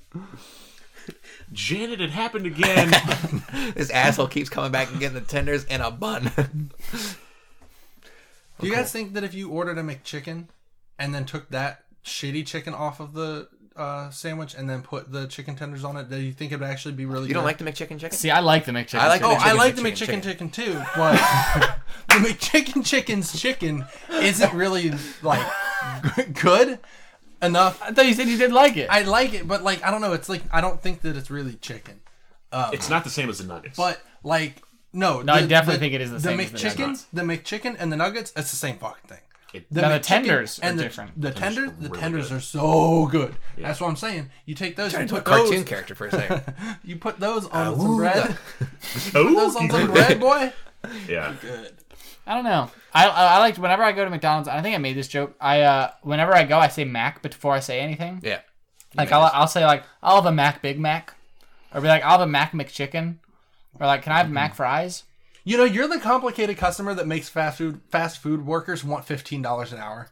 Janet, it happened again. This asshole keeps coming back and getting the tenders and a bun. Do you guys think that if you ordered a McChicken and then took that shitty chicken off of the sandwich and then put the chicken tenders on it, do you think it would actually be really You don't good? like the McChicken chicken? See, I like the McChicken. I like the Oh, McChicken, I like the McChicken, McChicken too, but the McChicken's chicken isn't really like good enough. I thought you said you did like it. I like it, but like I don't know. It's like I don't think that it's really chicken. It's not the same as the nuggets. But like no, I definitely think it is the same as the McChicken, nuggets. the McChicken and the nuggets. It's the same fucking thing. Now, the McChicken tenders are and different. The Tenders tenders, are the really tenders good. are so good. That's what I'm saying. You take those, Turned you into a put cartoon those, character for a second. you put those on some bread. Oh, Put those on some bread, boy. yeah. Good. I don't know. I like whenever I go to McDonald's. I think I made this joke. Whenever I go, I say Mac before I say anything. Yeah. Like I'll say like I'll have a Mac Big Mac, or be like I'll have a Mac McChicken, or like can I have Mac fries? You know, you're the complicated customer that makes fast food workers want $15 an hour.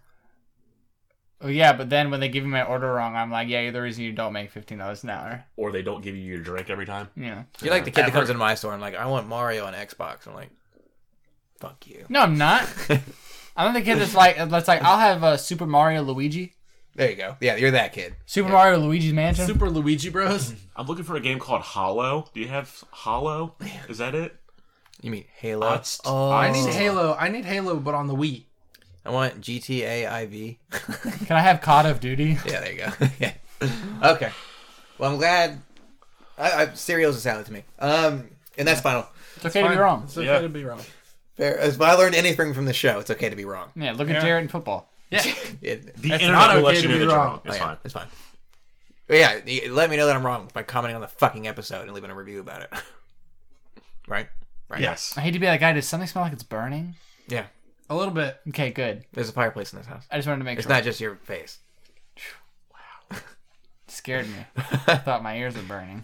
Oh yeah, but then when they give me my order wrong, I'm like, yeah, you're the reason you don't make $15 an hour. Or they don't give you your drink every time. Yeah. You're like the kid that comes into my store and like, I want Mario on Xbox. I'm like, fuck you. No, I'm not. I'm the kid that's like I'll have a Super Mario Luigi. There you go. Yeah, you're that kid. Super Mario Luigi's Mansion. Super Luigi Bros. I'm looking for a game called Hollow. Do you have Hollow? Is that it? You mean Halo? I need Halo. I need Halo, but on the Wii. I want GTA IV. Can I have Call of Duty? Yeah, there you go. Yeah. Okay. Well, I'm glad. Cereal's a salad to me. And that's final. It's okay to be wrong. It's okay Yeah. to be wrong. Fair. If I learned anything from the show, it's okay to be wrong. Yeah, look at Jarrett in football. Yeah. The It's internet not will let okay you to know be that you're wrong. wrong. It's Oh, yeah, fine. it's fine. But yeah, let me know that I'm wrong by commenting on the fucking episode and leaving a review about it. Right? Right. Yes. I hate to be that guy. Does something smell like it's burning? Yeah. A little bit. Okay, good. There's a fireplace in this house. I just wanted to make It's sure. not just your face. It scared me. I thought my ears were burning.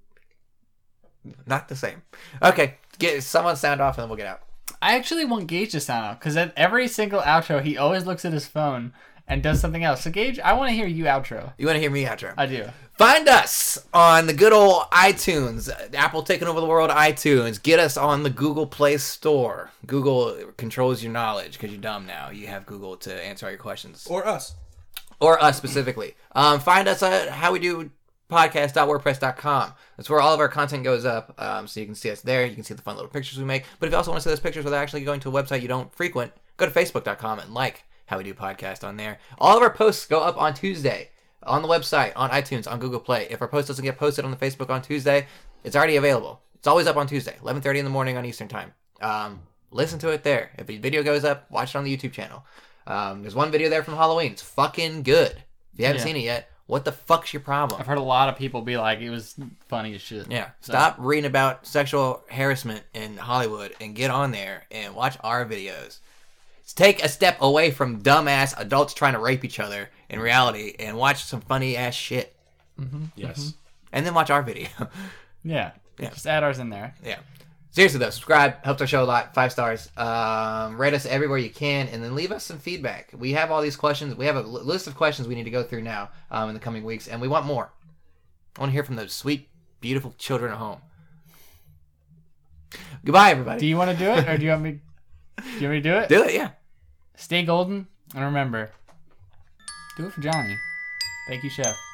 Not the same. Okay. Get someone sound off and then we'll get out. I actually want Gage to sound off because at every single outro, he always looks at his phone and does something else. So, Gage, I want to hear you outro. You want to hear me outro? I do. Find us on the good old iTunes. Apple taking over the world, iTunes. Get us on the Google Play Store. Google controls your knowledge because you're dumb now. You have Google to answer all your questions. Or us. Or us specifically. Find us at howwedopodcast.wordpress.com. That's where all of our content goes up. So you can see us there. You can see the fun little pictures we make. But if you also want to see those pictures without actually going to a website you don't frequent, go to facebook.com and like How We Do Podcast on there. All of our posts go up on Tuesday. On the website, on iTunes, on Google Play. If our post doesn't get posted on the Facebook on Tuesday, it's already available. It's always up on Tuesday, 11:30 in the morning on Eastern Time. Listen to it there. If the video goes up, watch it on the YouTube channel. There's one video there from Halloween. It's fucking good. If you haven't seen it yet, what the fuck's your problem? I've heard a lot of people be like, it was funny as shit. Yeah. So- Stop reading about sexual harassment in Hollywood and get on there and watch our videos. Take a step away from dumbass adults trying to rape each other in reality and watch some funny ass shit. Yes. And then watch our video. Yeah. Yeah. Just add ours in there. Yeah. Seriously though, subscribe. Helps our show a lot. 5 stars. Rate us everywhere you can, and then leave us some feedback. We have all these questions. We have a list of questions we need to go through now in the coming weeks, and we want more. I want to hear from those sweet, beautiful children at home. Goodbye, everybody. Do you want to do it, or do you want me to do it? Do it, yeah. Stay golden, and remember, do it for Johnny. Thank you, Chef.